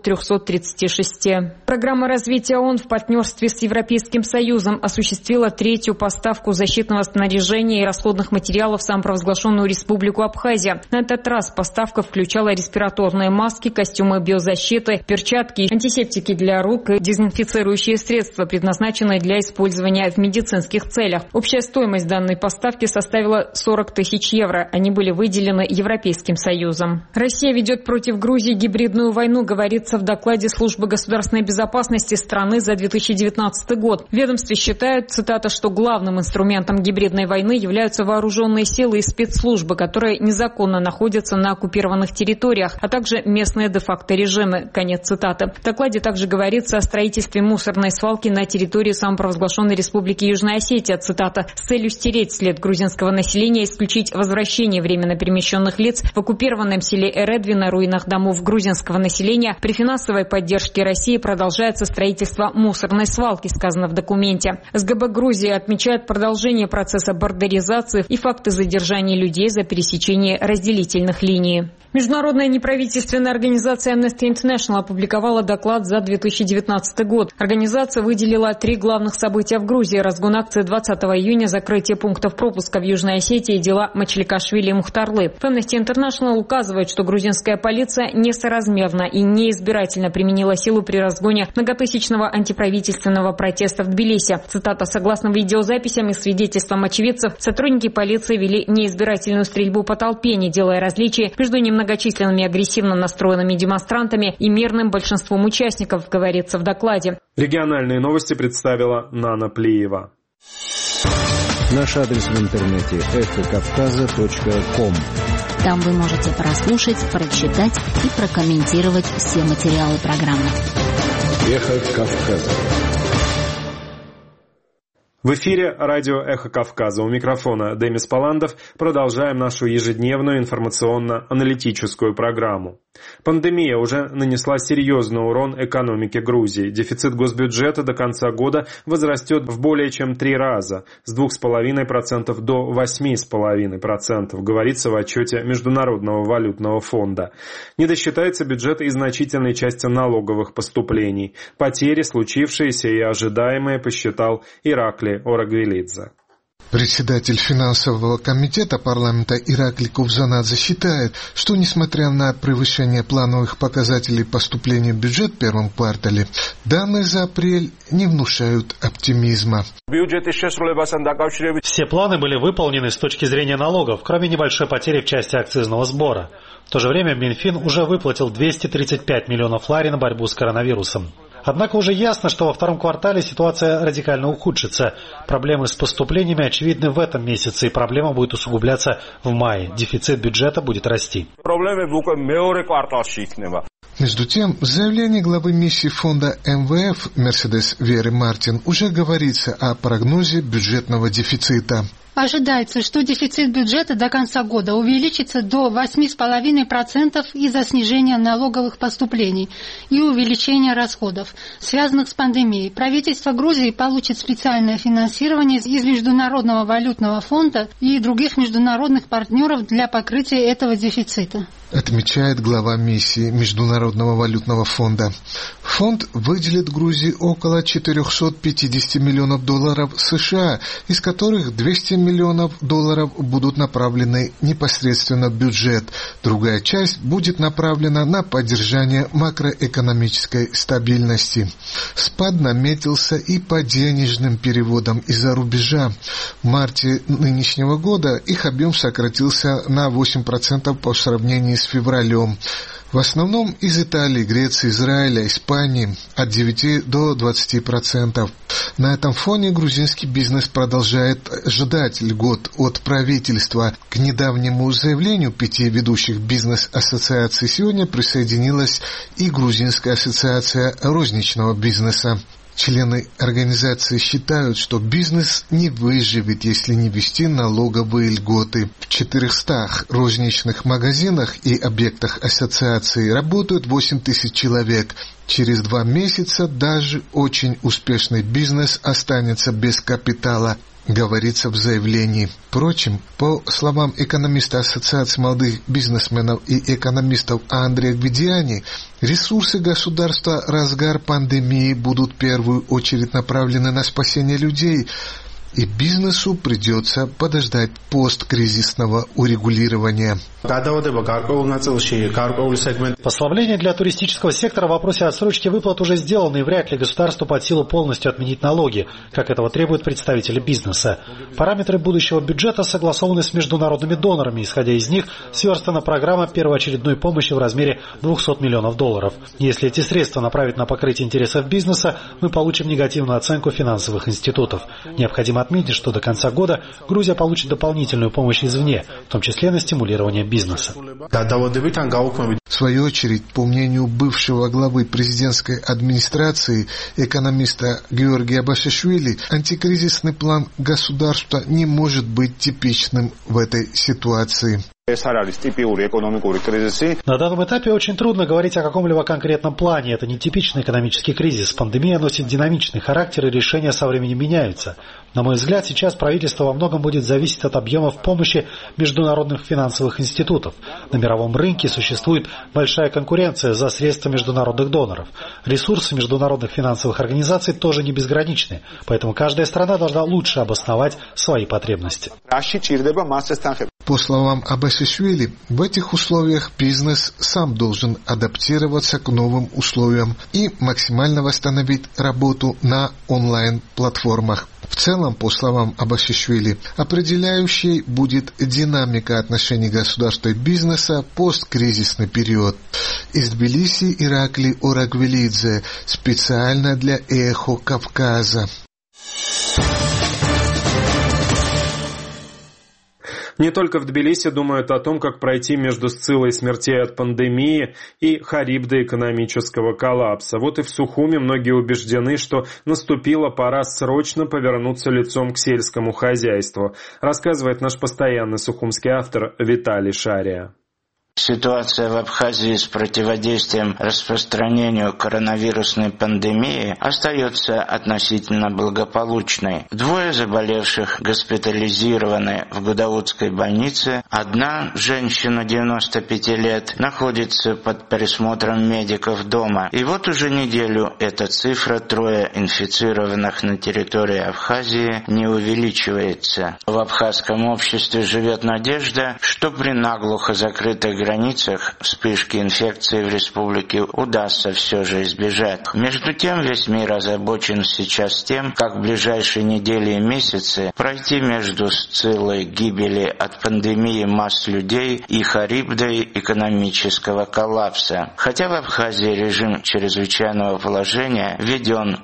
336. Программа развития ООН в партнерстве с Европейским Союзом осуществила 3-ю поставку защитного снаряжения и расходных материалов в самопровозглашенную Республику Абхазия. На этот раз поставка включала респираторные маски, костюмы биозащиты, перчатки, антисептики для рук и дезинфицирующие средства, предназначенные для использования в медицинских целях. Общая стоимость данной поставки составила 40 тысяч евро. Они были выделены Европейским Союзом. Россия ведет против Грузии гибридную войну, говорится в докладе Службы государственной безопасности страны за 2019 год. В ведомстве считают, цитата, что главным инструментом гибридной войны являются вооруженные силы и спецслужбы, которые незаконно находятся на оккупированных территориях, а также местные де-факто режимы. Конец цитаты. В докладе также говорится о строительстве мусорной свалки на территории самопровозглашенной Республики Южная Осетия, цитата, с целью стереть след грузинского населения и исключить возвращение временно перемещенных лиц в оккупированном селе Эредви на руинах домов грузинского населения. При финансовой поддержке России продолжается строительство мусорной свалки, сказано в документе. СГБ Грузии отмечает продолжение процесса бордеризации и факты задержания людей за пересечение разделительных линий. Международная неправительственная организация Amnesty International опубликовала доклад за 2019 год. Организация выделила 3 главных события в Грузии: разгон акции 20 июня, закрытие пунктов пропуска в Южной Осетии и дела Мачеликашвили и Мухтарлы. Amnesty International указывает, что грузинская полиция несоразмерно и неизбирательно применила силу при разгоне многотысячного антиправительственного протеста в Тбилиси. Цитата: согласно видеозаписям и свидетельствам очевидцев, сотрудники полиции вели неизбирательную стрельбу по толпе, не делая различий между немногочисленными агрессивно настроенными демонстрантами и мирным большинством участников, говорится в докладе. Региональные новости представила Нана Плиева. Наш адрес в интернете эхокавказа.ком. Там вы можете прослушать, прочитать и прокомментировать все материалы программы. Эхо Кавказа. В эфире радио «Эхо Кавказа». У микрофона Демис Паландов. Продолжаем нашу ежедневную информационно-аналитическую программу. Пандемия уже нанесла серьезный урон экономике Грузии. Дефицит госбюджета до конца года возрастет в более чем 3 раза, с 2,5% до 8,5%, говорится в отчете Международного валютного фонда. Не досчитается бюджет и значительной части налоговых поступлений. Потери, случившиеся и ожидаемые, посчитал Иракли Орагвелидзе. Председатель финансового комитета парламента Иракли Кувзанадзе считает, что несмотря на превышение плановых показателей поступления в бюджет в первом квартале, данные за апрель не внушают оптимизма. Все планы были выполнены с точки зрения налогов, кроме небольшой потери в части акцизного сбора. В то же время Минфин уже выплатил 235 миллионов лари на борьбу с коронавирусом. Однако уже ясно, что во втором квартале ситуация радикально ухудшится. Проблемы с поступлениями очевидны в этом месяце, и проблема будет усугубляться в мае. Дефицит бюджета будет расти. Между тем, в заявлении главы миссии фонда МВФ Мерседес Веры Мартин уже говорится о прогнозе бюджетного дефицита. Ожидается, что дефицит бюджета до конца года увеличится до 8,5% из-за снижения налоговых поступлений и увеличения расходов, связанных с пандемией. Правительство Грузии получит специальное финансирование из Международного валютного фонда и других международных партнеров для покрытия этого дефицита, отмечает глава миссии Международного валютного фонда. Фонд выделит Грузии около 450 миллионов долларов США, из которых 200 миллионов долларов будут направлены непосредственно в бюджет. Другая часть будет направлена на поддержание макроэкономической стабильности. Спад наметился и по денежным переводам из-за рубежа. В марте нынешнего года их объем сократился на 8% по сравнению с февралем. В основном из Италии, Греции, Израиля, Испании от 9 до 20%. На этом фоне грузинский бизнес продолжает ожидать льгот от правительства. К недавнему заявлению 5 ведущих бизнес-ассоциаций сегодня присоединилась и Грузинская ассоциация розничного бизнеса. Члены организации считают, что бизнес не выживет, если не ввести налоговые льготы. В 400 розничных магазинах и объектах ассоциации работают 8 тысяч человек. Через 2 месяца даже очень успешный бизнес останется без капитала, говорится в заявлении. Впрочем, по словам экономиста Ассоциации молодых бизнесменов и экономистов Андрея Гвидиани, ресурсы государства в разгар пандемии будут в первую очередь направлены на спасение людей, и бизнесу придется подождать посткризисного урегулирования. Послабление для туристического сектора в вопросе отсрочки выплат уже сделано, и вряд ли государству под силу полностью отменить налоги, как этого требуют представители бизнеса. Параметры будущего бюджета согласованы с международными донорами. Исходя из них, сверстана программа первоочередной помощи в размере 200 миллионов долларов. Если эти средства направить на покрытие интересов бизнеса, мы получим негативную оценку финансовых институтов. Необходимо отметить, что до конца года Грузия получит дополнительную помощь извне, в том числе на стимулирование бизнеса. В свою очередь, по мнению бывшего главы президентской администрации, экономиста Георгия Башишвили, антикризисный план государства не может быть типичным в этой ситуации. На данном этапе очень трудно говорить о каком-либо конкретном плане. Это не типичный экономический кризис. Пандемия носит динамичный характер, и решения со временем меняются. На мой взгляд, сейчас правительство во многом будет зависеть от объемов помощи международных финансовых институтов. На мировом рынке существует большая конкуренция за средства международных доноров. Ресурсы международных финансовых организаций тоже не безграничны, поэтому каждая страна должна лучше обосновать свои потребности. По словам Абасишвили, в этих условиях бизнес сам должен адаптироваться к новым условиям и максимально восстановить работу на онлайн-платформах. В целом, по словам Абасишвили, определяющей будет динамика отношений государства и бизнеса в посткризисный период. Из Тбилиси Иракли Орагвелидзе, специально для «Эхо Кавказа». Не только в Тбилиси думают о том, как пройти между Сциллой смертей от пандемии и Харибдой экономического коллапса. Вот и в Сухуми многие убеждены, что наступила пора срочно повернуться лицом к сельскому хозяйству, рассказывает наш постоянный сухумский автор Виталий Шария. Ситуация в Абхазии с противодействием распространению коронавирусной пандемии остается относительно благополучной. 2 заболевших госпитализированы в Гудаутской больнице. 1 женщина 95 лет находится под присмотром медиков дома. И вот уже неделю эта цифра 3 инфицированных на территории Абхазии не увеличивается. В абхазском обществе живет надежда, что при наглухо закрытых границах вспышки инфекции в республике удастся все же избежать. Между тем, весь мир озабочен сейчас тем, как в ближайшие недели и месяцы пройти между Сциллой гибели от пандемии масс людей и Харибдой экономического коллапса. Хотя в Абхазии режим чрезвычайного положения введен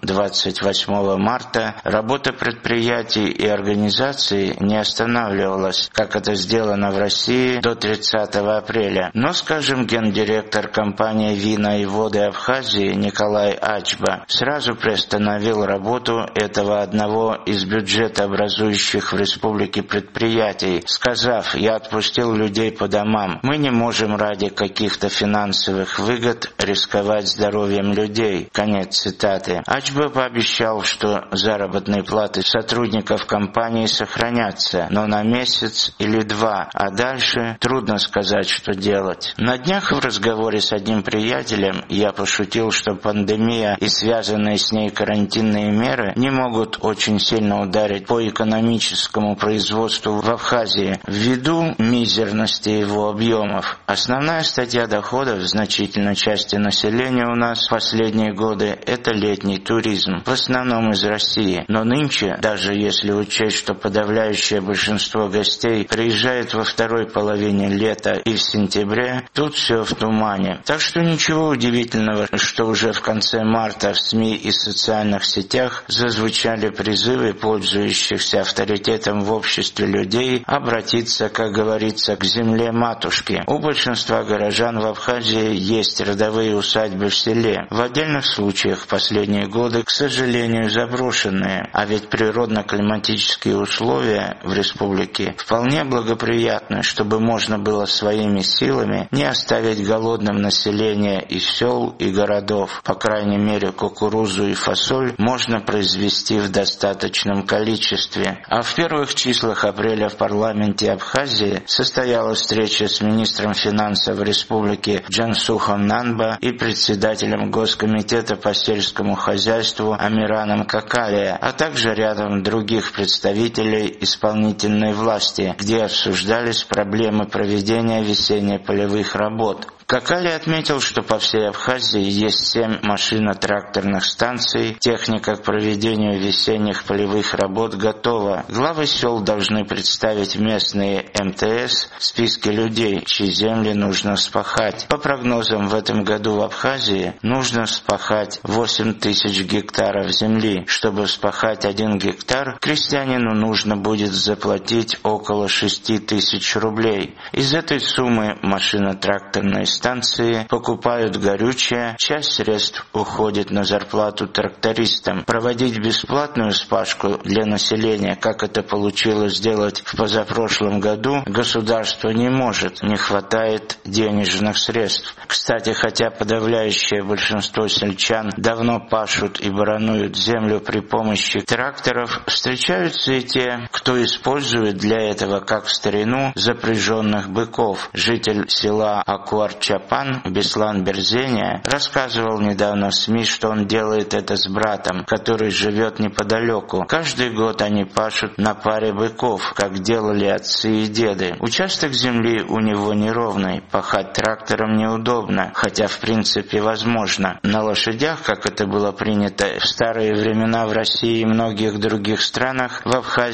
28 марта, работа предприятий и организаций не останавливалась, как это сделано в России до 30 апреля. Но, скажем, гендиректор компании «Вина и воды Абхазии» Николай Ачба сразу приостановил работу этого одного из бюджетообразующих в республике предприятий, сказав: «Я отпустил людей по домам. Мы не можем ради каких-то финансовых выгод рисковать здоровьем людей». Конец цитаты. Ачба пообещал, что заработные платы сотрудников компании сохранятся, но на месяц или 2, а дальше трудно сказать, что делать. На днях в разговоре с одним приятелем я пошутил, что пандемия и связанные с ней карантинные меры не могут очень сильно ударить по экономическому производству в Абхазии ввиду мизерности его объемов. Основная статья доходов значительной части населения у нас в последние годы – это летний туризм, в основном из России. Но нынче, даже если учесть, что подавляющее большинство гостей приезжает во второй половине лета и в сентябре, тут все в тумане. Так что ничего удивительного, что уже в конце марта в СМИ и социальных сетях зазвучали призывы пользующихся авторитетом в обществе людей обратиться, как говорится, к земле-матушке. У большинства горожан в Абхазии есть родовые усадьбы в селе. В отдельных случаях в последние годы, к сожалению, заброшенные. А ведь природно-климатические условия в республике вполне благоприятны, чтобы можно было своими силами не оставить голодным население и сел, и городов. По крайней мере, кукурузу и фасоль можно произвести в достаточном количестве. А в первых числах апреля в парламенте Абхазии состоялась встреча с министром финансов республики Джансухом Нанба и председателем Госкомитета по сельскому хозяйству Амираном Какалия, а также рядом других представителей исполнительной власти, где обсуждались проблемы проведения весенне-полевых работ. Какали отметил, что по всей Абхазии есть 7 машино-тракторных станций, техника к проведению весенних полевых работ готова. Главы сел должны представить в местные МТС списки людей, чьи земли нужно вспахать. По прогнозам, в этом году в Абхазии нужно вспахать 8000 гектаров земли. Чтобы вспахать 1 гектар, крестьянину нужно будет заплатить около 6000 рублей. Из этой суммы машино-тракторные станции покупают горючее, часть средств уходит на зарплату трактористам. Проводить бесплатную вспашку для населения, как это получилось сделать в позапрошлом году, государство не может, не хватает денежных средств. Кстати, хотя подавляющее большинство сельчан давно пашут и барануют землю при помощи тракторов, встречаются и те, кто использует для этого, как в старину, запряженных быков. Житель села Акуар-Чапан Беслан Берзения рассказывал недавно в СМИ, что он делает это с братом, который живет неподалеку. Каждый год они пашут на паре быков, как делали отцы и деды. Участок земли у него неровный, пахать трактором неудобно, хотя в принципе возможно. На лошадях, как это было принято в старые времена в России и многих других странах, в Абхазии никаких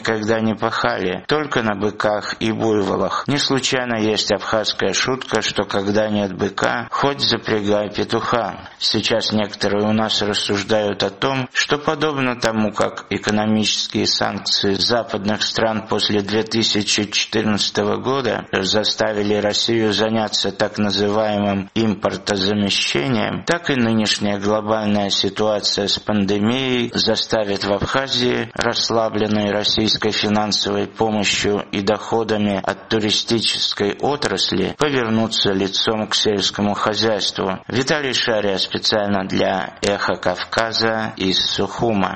никогда не пахали, только на быках и буйволах. Не случайно есть абхазская шутка, что когда нет быка, хоть запрягай петуха. Сейчас некоторые у нас рассуждают о том, что подобно тому, как экономические санкции западных стран после 2014 года заставили Россию заняться так называемым импортозамещением, так и нынешняя глобальная ситуация с пандемией заставит в Абхазии, расслабленной российской финансовой помощью и доходами от туристической отрасли, повернуться лицом к сельскому хозяйству. Виталий Шария специально для «Эхо Кавказа» из Сухума.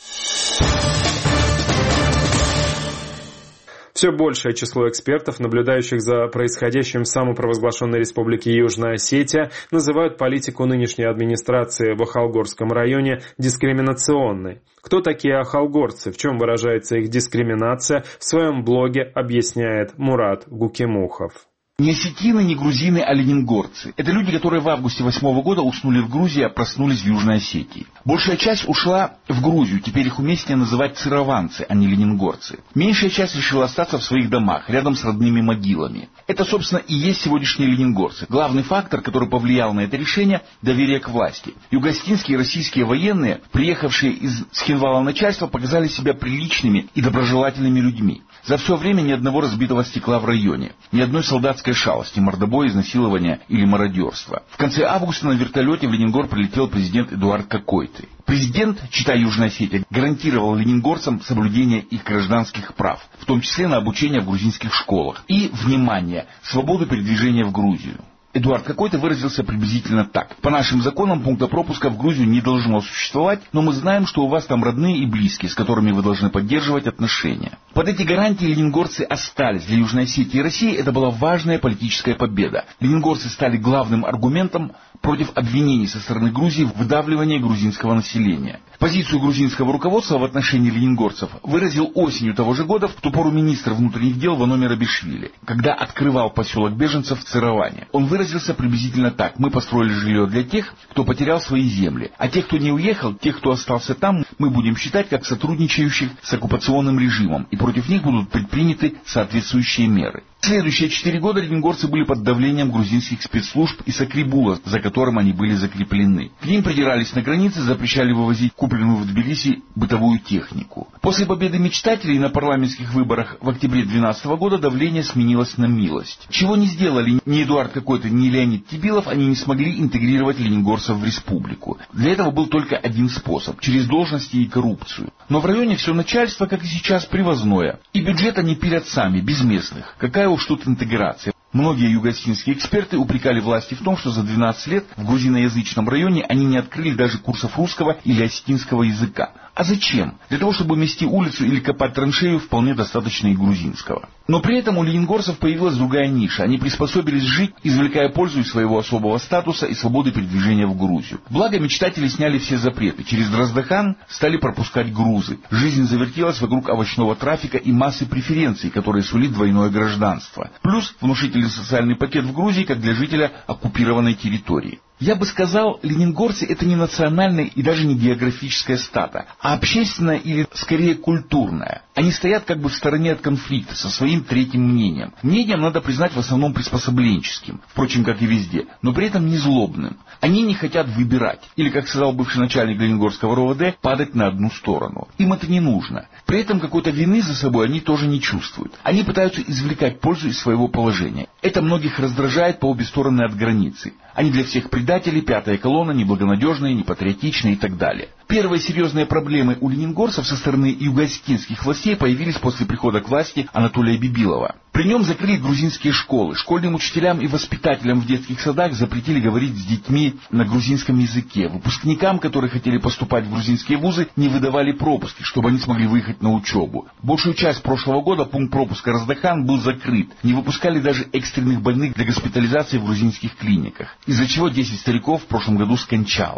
Все большее число экспертов, наблюдающих за происходящим в самопровозглашенной республике Южная Осетия, называют политику нынешней администрации в Ахалгорском районе дискриминационной. Кто такие ахалгорцы, в чем выражается их дискриминация, в своем блоге объясняет Мурат Гукимухов. Не осетины, не грузины, а ленингорцы. Это люди, которые в августе 2008 года уснули в Грузии, а проснулись в Южной Осетии. Большая часть ушла в Грузию, теперь их уместнее называть цированцы, а не ленингорцы. Меньшая часть решила остаться в своих домах, рядом с родными могилами. Это, собственно, и есть сегодняшние ленингорцы. Главный фактор, который повлиял на это решение – доверие к власти. Югославские и российские военные, приехавшие из Схинвала начальства, показали себя приличными и доброжелательными людьми. За все время ни одного разбитого стекла в районе, ни одной солдатской шалости, мордобоя, изнасилования или мародерства. В конце августа на вертолете в Ленингор прилетел президент Эдуард Какойты. Президент, читая Южная Осетия, гарантировал ленингорцам соблюдение их гражданских прав, в том числе на обучение в грузинских школах. И, внимание, свободу передвижения в Грузию. Эдуард Какойты выразился приблизительно так. По нашим законам пункта пропуска в Грузию не должно существовать, но мы знаем, что у вас там родные и близкие, с которыми вы должны поддерживать отношения. Под эти гарантии ленингорцы остались. Для Южной Осетии и России это была важная политическая победа. Ленингорцы стали главным аргументом против обвинений со стороны Грузии в выдавливании грузинского населения. Позицию грузинского руководства в отношении ленингорцев выразил осенью того же года в ту пору министр внутренних дел Ваномир Абишвили, когда открывал поселок беженцев в Цироване. Он выразился приблизительно так: мы построили жилье для тех, кто потерял свои земли, а тех, кто не уехал, тех, кто остался там, мы будем считать как сотрудничающих с оккупационным режимом, и против них будут предприняты соответствующие меры. Следующие 4 года ленингорцы были под давлением грузинских спецслужб и Сакрибула, за которым они были закреплены. К ним придирались на границе, запрещали вывозить купленную в Тбилиси бытовую технику. После победы мечтателей на парламентских выборах в октябре 2012 года давление сменилось на милость. Чего не сделали ни Эдуард Какойты, ни Леонид Тибилов, они не смогли интегрировать ленингорцев в республику. Для этого был только один способ – через должности и коррупцию. Но в районе все начальство, как и сейчас, привозное. И бюджет они пилят сами, без местных. Какая уж тут интеграция. Многие югославские эксперты упрекали власти в том, что за 12 лет в грузиноязычном районе они не открыли даже курсов русского или осетинского языка. А зачем? Для того, чтобы мести улицу или копать траншею, вполне достаточно и грузинского. Но при этом у ленингорцев появилась другая ниша. Они приспособились жить, извлекая пользу из своего особого статуса и свободы передвижения в Грузию. Благо, мечтатели сняли все запреты. Через Дроздохан стали пропускать грузы. Жизнь завертелась вокруг овощного трафика и массы преференций, которые сулит двойное гражданство. Плюс внушительный социальный пакет в Грузии, как для жителя оккупированной территории. Я бы сказал, ленингорцы — это не национальная и даже не географическая стата, а общественная или, скорее, культурная. Они стоят как бы в стороне от конфликта, со своим третьим мнением. Мнением надо признать в основном приспособленческим, впрочем, как и везде, но при этом не злобным. Они не хотят выбирать, или, как сказал бывший начальник Ленингорского РОВД, падать на одну сторону. Им это не нужно. При этом какой-то вины за собой они тоже не чувствуют. Они пытаются извлекать пользу из своего положения. Это многих раздражает по обе стороны от границы. Они для всех предатели, пятая колонна, неблагонадежные, непатриотичные и так далее. Первые серьезные проблемы у ленингорцев со стороны югославских властей появились после прихода к власти Анатолия Бибилова. При нем закрыли грузинские школы. Школьным учителям и воспитателям в детских садах запретили говорить с детьми на грузинском языке. Выпускникам, которые хотели поступать в грузинские вузы, не выдавали пропуски, чтобы они смогли выехать на учебу. Большую часть прошлого года пункт пропуска Раздохан был закрыт. Не выпускали даже экстренных больных для госпитализации в грузинских клиниках, из-за чего 10 стариков в прошлом году скончалось.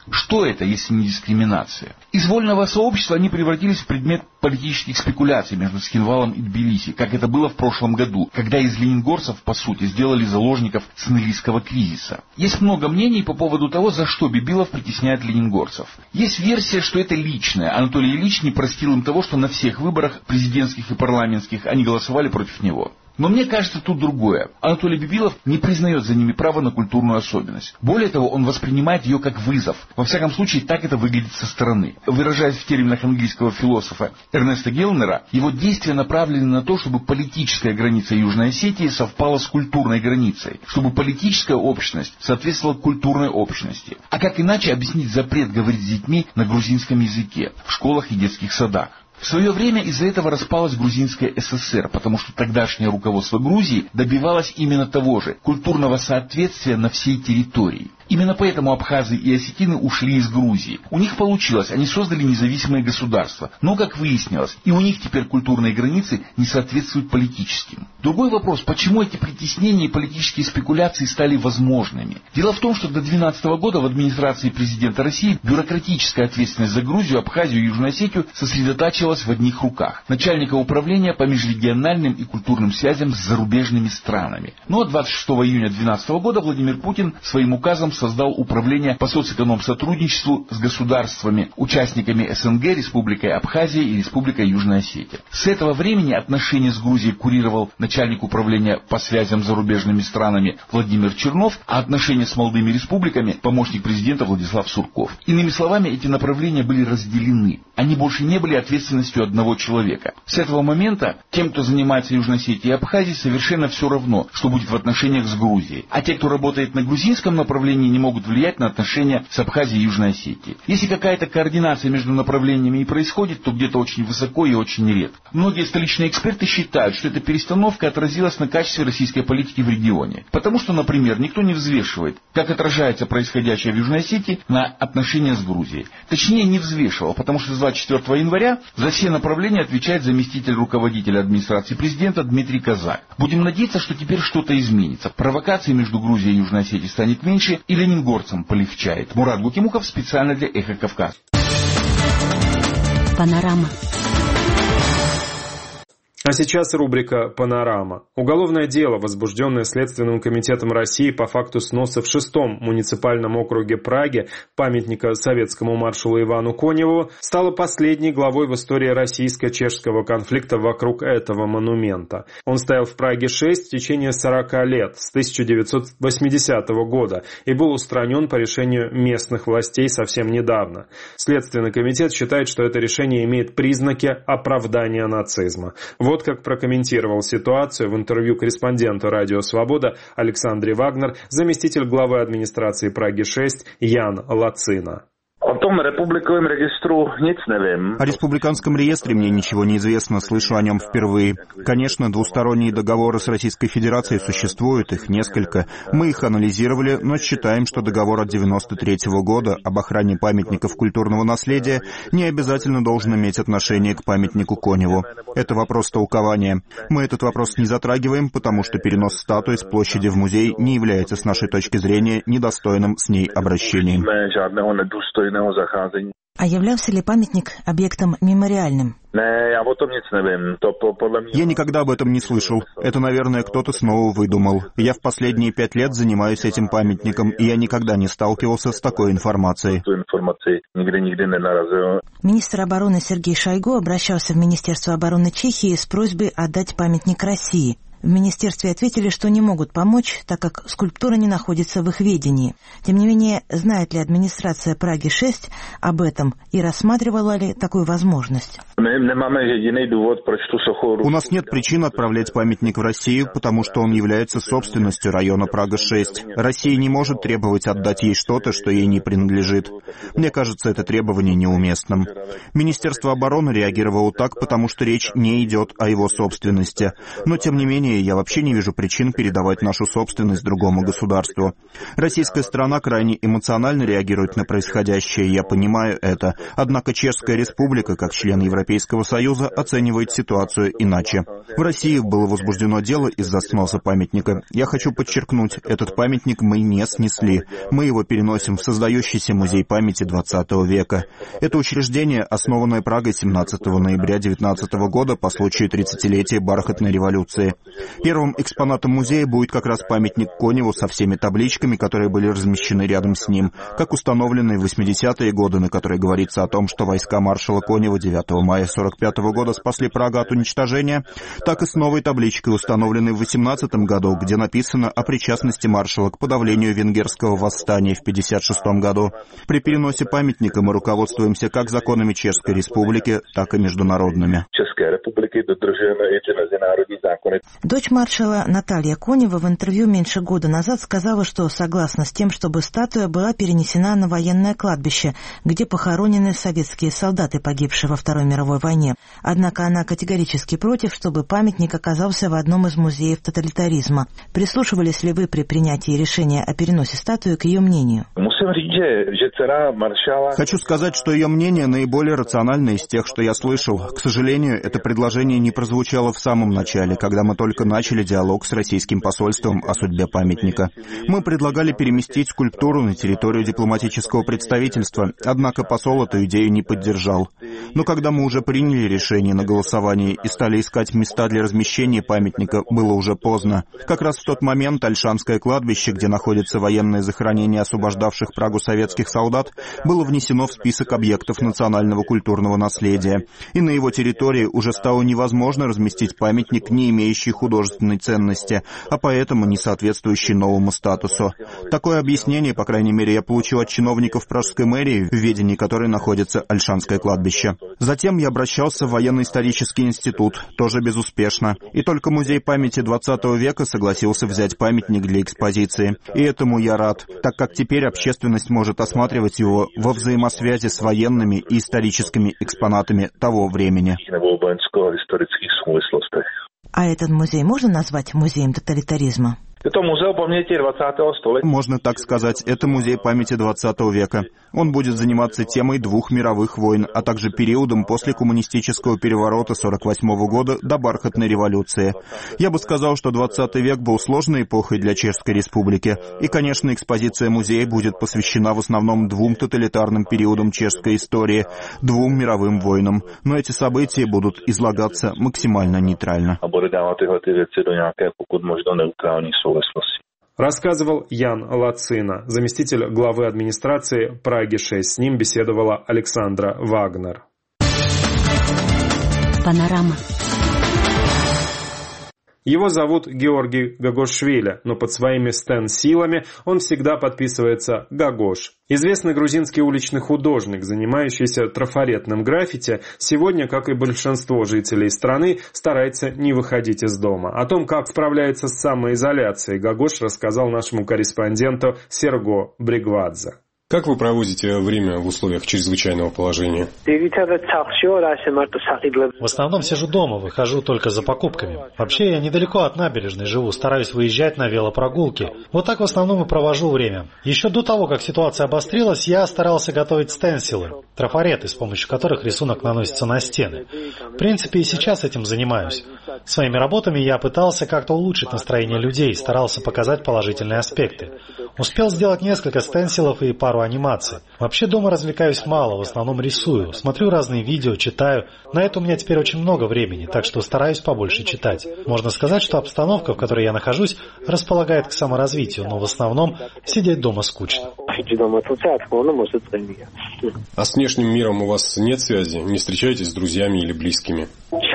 Что это, если не дискриминация? Из вольного сообщества они превратились в предмет политических спекуляций между Цхинвалом и Тбилиси, как это было в прошлом году, когда из ленингорцев, по сути, сделали заложников ценлийского кризиса. Есть много мнений по поводу того, за что Бибилов притесняет ленингорцев. Есть версия, что это личное. Анатолий Ильич не простил им того, что на всех выборах президентских и парламентских они голосовали против него. Но мне кажется, тут другое. Анатолий Бибилов не признает за ними право на культурную особенность. Более того, он воспринимает ее как вызов. Во всяком случае, так это выглядит со стороны. Выражаясь в терминах английского философа Эрнеста Геллнера, его действия направлены на то, чтобы политическая граница Южной Осетии совпала с культурной границей, чтобы политическая общность соответствовала культурной общности. А как иначе объяснить запрет говорить с детьми на грузинском языке в школах и детских садах? В свое время из-за этого распалась Грузинская ССР, потому что тогдашнее руководство Грузии добивалось именно того же – культурного соответствия на всей территории. Именно поэтому абхазы и осетины ушли из Грузии. У них получилось, они создали независимые государства. Но, как выяснилось, и у них теперь культурные границы не соответствуют политическим. Другой вопрос, почему эти притеснения и политические спекуляции стали возможными? Дело в том, что до 2012 года в администрации президента России бюрократическая ответственность за Грузию, Абхазию и Южную Осетию сосредотачивалась в одних руках – начальника управления по межрегиональным и культурным связям с зарубежными странами. Но 26 июня 2012 года Владимир Путин своим указом создал управление по соцэконом-сотрудничеству с государствами, участниками СНГ, Республикой Абхазия и Республикой Южная Осетия. С этого времени отношения с Грузией курировал начальник управления по связям с зарубежными странами Владимир Чернов, а отношения с молодыми республиками – помощник президента Владислав Сурков. Иными словами, эти направления были разделены. Они больше не были ответственностью одного человека. С этого момента тем, кто занимается Южной Осетией и Абхазией, совершенно все равно, что будет в отношениях с Грузией. А те, кто работает на грузинском направлении, не могут влиять на отношения с Абхазией и Южной Осетией. Если какая-то координация между направлениями и происходит, то где-то очень высоко и очень редко. Многие столичные эксперты считают, что эта перестановка отразилась на качестве российской политики в регионе. Потому что, например, никто не взвешивает, как отражается происходящее в Южной Осетии на отношения с Грузией. Точнее, не взвешивал, потому что с 24 января за все направления отвечает заместитель руководителя администрации президента Дмитрий Казак. Будем надеяться, что теперь что-то изменится. Провокаций между Грузией и Южной Осетией станет меньше, и ленингорцам полегчает. Мурат Гукимуков специально для «Эхо Кавказ». Панорама. А сейчас рубрика «Панорама». Уголовное дело, возбужденное Следственным комитетом России по факту сноса в 6-м муниципальном округе Праги памятника советскому маршалу Ивану Коневу, стало последней главой в истории российско-чешского конфликта вокруг этого монумента. Он стоял в Праге 6 в течение 40 лет, с 1980 года, и был устранен по решению местных властей совсем недавно. Следственный комитет считает, что это решение имеет признаки оправдания нацизма. Вот как прокомментировал ситуацию в интервью корреспонденту «Радио Свобода» Александре Вагнер заместитель главы администрации Праги-6 Ян Лацина. О республиканском реестре мне ничего не известно, слышу о нем впервые. Конечно, двусторонние договоры с Российской Федерацией существуют, их несколько. Мы их анализировали, но считаем, что договор от 1993 года об охране памятников культурного наследия не обязательно должен иметь отношение к памятнику Коневу. Это вопрос толкования. Мы этот вопрос не затрагиваем, потому что перенос статуи с площади в музей не является с нашей точки зрения недостойным с ней обращением. А являлся ли памятник объектом мемориальным? Я никогда об этом не слышал. Это, наверное, кто-то снова выдумал. Я в последние 5 лет занимаюсь этим памятником, и я никогда не сталкивался с такой информацией. Министр обороны Сергей Шойгу обращался в Министерство обороны Чехии с просьбой отдать памятник России. В министерстве ответили, что не могут помочь, так как скульптура не находится в их ведении. Тем не менее, знает ли администрация Праги-6 об этом и рассматривала ли такую возможность? У нас нет причин отправлять памятник в Россию, потому что он является собственностью района Прага-6. Россия не может требовать отдать ей что-то, что ей не принадлежит. Мне кажется, это требование неуместным. Министерство обороны реагировало так, потому что речь не идет о его собственности. Но, тем не менее, населения, я вообще не вижу причин передавать нашу собственность другому государству. Российская сторона крайне эмоционально реагирует на происходящее, я понимаю это. Однако Чешская Республика, как член Европейского Союза, оценивает ситуацию иначе. В России было возбуждено дело из-за сноса памятника. Я хочу подчеркнуть, этот памятник мы не снесли. Мы его переносим в создающийся музей памяти XX века. Это учреждение, основанное Прагой 17 ноября 1919 года по случаю 30-летия Бархатной революции. Первым экспонатом музея будет как раз памятник Коневу со всеми табличками, которые были размещены рядом с ним, как установленный в 80-е годы, на которой говорится о том, что войска маршала Конева 9 мая 1945 года спасли Прагу от уничтожения, так и с новой табличкой, установленной в 18 году, где написано о причастности маршала к подавлению венгерского восстания в 1956 году. При переносе памятника мы руководствуемся как законами Чешской Республики, так и международными. Дочь маршала Наталья Конева в интервью меньше года назад сказала, что согласна с тем, чтобы статуя была перенесена на военное кладбище, где похоронены советские солдаты, погибшие во Второй мировой войне. Однако она категорически против, чтобы памятник оказался в одном из музеев тоталитаризма. Прислушивались ли вы при принятии решения о переносе статуи к ее мнению? Хочу сказать, что ее мнение наиболее рациональное из тех, что я слышал. К сожалению, это предложение не прозвучало в самом начале, когда мы только начали диалог с российским посольством о судьбе памятника. Мы предлагали переместить скульптуру на территорию дипломатического представительства, однако посол эту идею не поддержал. Но когда мы уже приняли решение на голосование и стали искать места для размещения памятника, было уже поздно. Как раз в тот момент Ольшанское кладбище, где находится военное захоронение освобождавших Прагу советских солдат, было внесено в список объектов национального культурного наследия. И на его территории уже стало невозможно разместить памятник, не имеющий художественной ценности, а поэтому не соответствующий новому статусу. Такое объяснение, по крайней мере, я получил от чиновников Пражской мэрии, в ведении которой находится Ольшанское кладбище. Затем я обращался в военно-исторический институт, тоже безуспешно. И только Музей памяти XX века согласился взять памятник для экспозиции. И этому я рад, так как теперь общественность может осматривать его во взаимосвязи с военными и историческими экспонатами того времени. А этот музей можно назвать музеем тоталитаризма? Можно так сказать, это музей памяти XX века. Он будет заниматься темой двух мировых войн, а также периодом после коммунистического переворота 1948 года до Бархатной революции. Я бы сказал, что 20 век был сложной эпохой для Чешской Республики, и, конечно, экспозиция музея будет посвящена в основном двум тоталитарным периодам чешской истории, двум мировым войнам, но эти события будут излагаться максимально нейтрально. Рассказывал Ян Лацина, заместитель главы администрации Праги-6. С ним беседовала Александра Вагнер. Панорама. Его зовут Георгий Гагошвили, но под своими стенсилами он всегда подписывается «Гагош». Известный грузинский уличный художник, занимающийся трафаретным граффити, сегодня, как и большинство жителей страны, старается не выходить из дома. О том, как справляется с самоизоляцией, Гагош рассказал нашему корреспонденту Серго Бригвадзе. Как вы проводите время в условиях чрезвычайного положения? В основном сижу дома, выхожу только за покупками. Вообще я недалеко от набережной живу, стараюсь выезжать на велопрогулки. Вот так в основном и провожу время. Еще до того, как ситуация обострилась, я старался готовить стенсилы, трафареты, с помощью которых рисунок наносится на стены. В принципе, и сейчас этим занимаюсь. Своими работами я пытался как-то улучшить настроение людей, старался показать положительные аспекты. Успел сделать несколько стенсилов и пару анимаций. Вообще дома развлекаюсь мало, в основном рисую. Смотрю разные видео, читаю. На это у меня теперь очень много времени, так что стараюсь побольше читать. Можно сказать, что обстановка, в которой я нахожусь, располагает к саморазвитию, но в основном сидеть дома скучно. А с внешним миром у вас нет связи? Не встречаетесь с друзьями или близкими?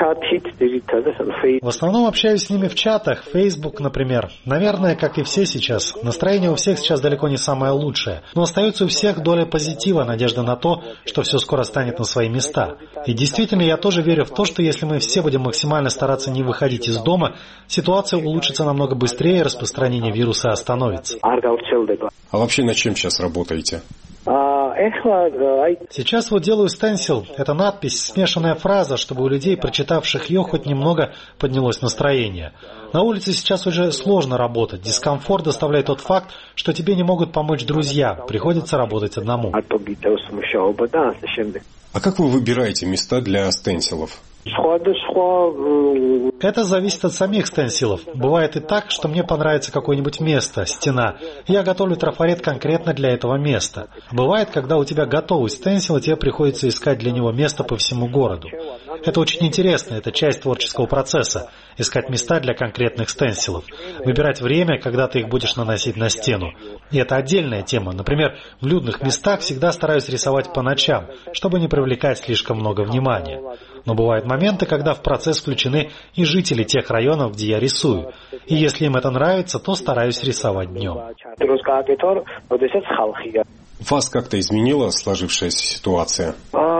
В основном общаюсь с ними в чатах, Facebook, например. Наверное, как и все сейчас. Настроение у всех сейчас далеко не самое лучшее. Но остается у всех доля позитива, надежда на то, что все скоро станет на свои места. И действительно, я тоже верю в то, что если мы все будем максимально стараться не выходить из дома, ситуация улучшится намного быстрее, распространение вируса остановится. А вообще над чем сейчас работаете? Сейчас вот делаю стенсил. Это надпись, смешанная фраза, чтобы у людей, прочитавших ее, хоть немного поднялось настроение. На улице сейчас уже сложно работать. Дискомфорт доставляет тот факт, что тебе не могут помочь друзья. Приходится работать одному. А как вы выбираете места для стенсилов? Это зависит от самих стенсилов. Бывает и так, что мне понравится какое-нибудь место, стена. Я готовлю трафарет конкретно для этого места. Бывает, когда у тебя готовый стенсил, и тебе приходится искать для него место по всему городу. Это очень интересно, это часть творческого процесса. Искать места для конкретных стенсилов. Выбирать время, когда ты их будешь наносить на стену. И это отдельная тема. Например, в людных местах всегда стараюсь рисовать по ночам, чтобы не привлекать слишком много внимания. Но бывают моменты, когда в процесс включены и жители тех районов, где я рисую. И если им это нравится, то стараюсь рисовать днем. Вас как-то изменила сложившаяся ситуация?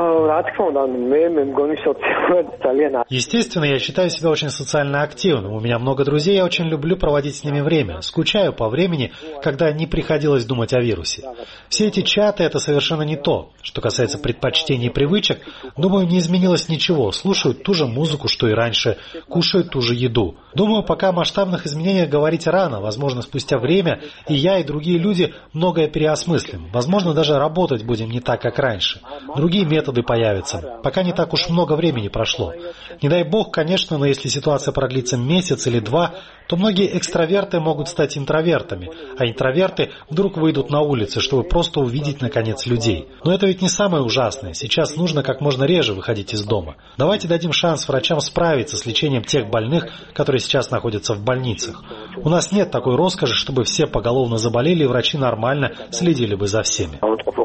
Естественно, я считаю себя очень социально активным. У меня много друзей, я очень люблю проводить с ними время. Скучаю по времени, когда не приходилось думать о вирусе. Все эти чаты — это совершенно не то. Что касается предпочтений и привычек, думаю, не изменилось ничего. Слушают ту же музыку, что и раньше, кушают ту же еду. Думаю, пока о масштабных изменениях говорить рано. Возможно, спустя время и я, и другие люди многое переосмыслим. Возможно, даже работать будем не так, как раньше. Другие методы появятся. Пока не так уж много времени прошло. Не дай бог, конечно, но если ситуация продлится месяц или два, то многие экстраверты могут стать интровертами, а интроверты вдруг выйдут на улицы, чтобы просто увидеть, наконец, людей. Но это ведь не самое ужасное. Сейчас нужно как можно реже выходить из дома. Давайте дадим шанс врачам справиться с лечением тех больных, которые сейчас находятся в больницах. У нас нет такой роскоши, чтобы все поголовно заболели, и врачи нормально следили бы за всеми.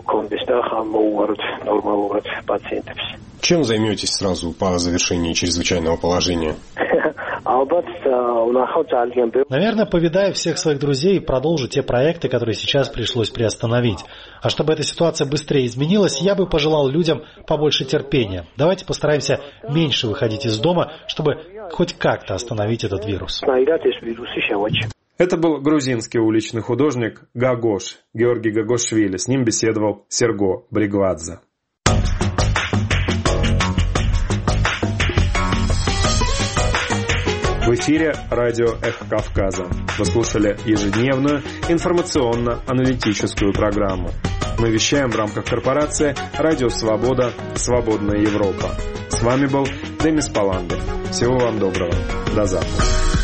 Чем займетесь сразу по завершении чрезвычайного положения? Наверное, повидаю всех своих друзей и продолжу те проекты, которые сейчас пришлось приостановить. А чтобы эта ситуация быстрее изменилась, я бы пожелал людям побольше терпения. Давайте постараемся меньше выходить из дома, чтобы хоть как-то остановить этот вирус. Это был грузинский уличный художник Гагош, Георгий Гагошвили. С ним беседовал Серго Бригвадзе. В эфире радио «Эхо Кавказа». Вы слушали ежедневную информационно-аналитическую программу. Мы вещаем в рамках корпорации «Радио Свобода. Свободная Европа». С вами был Демис Паландов. Всего вам доброго. До завтра.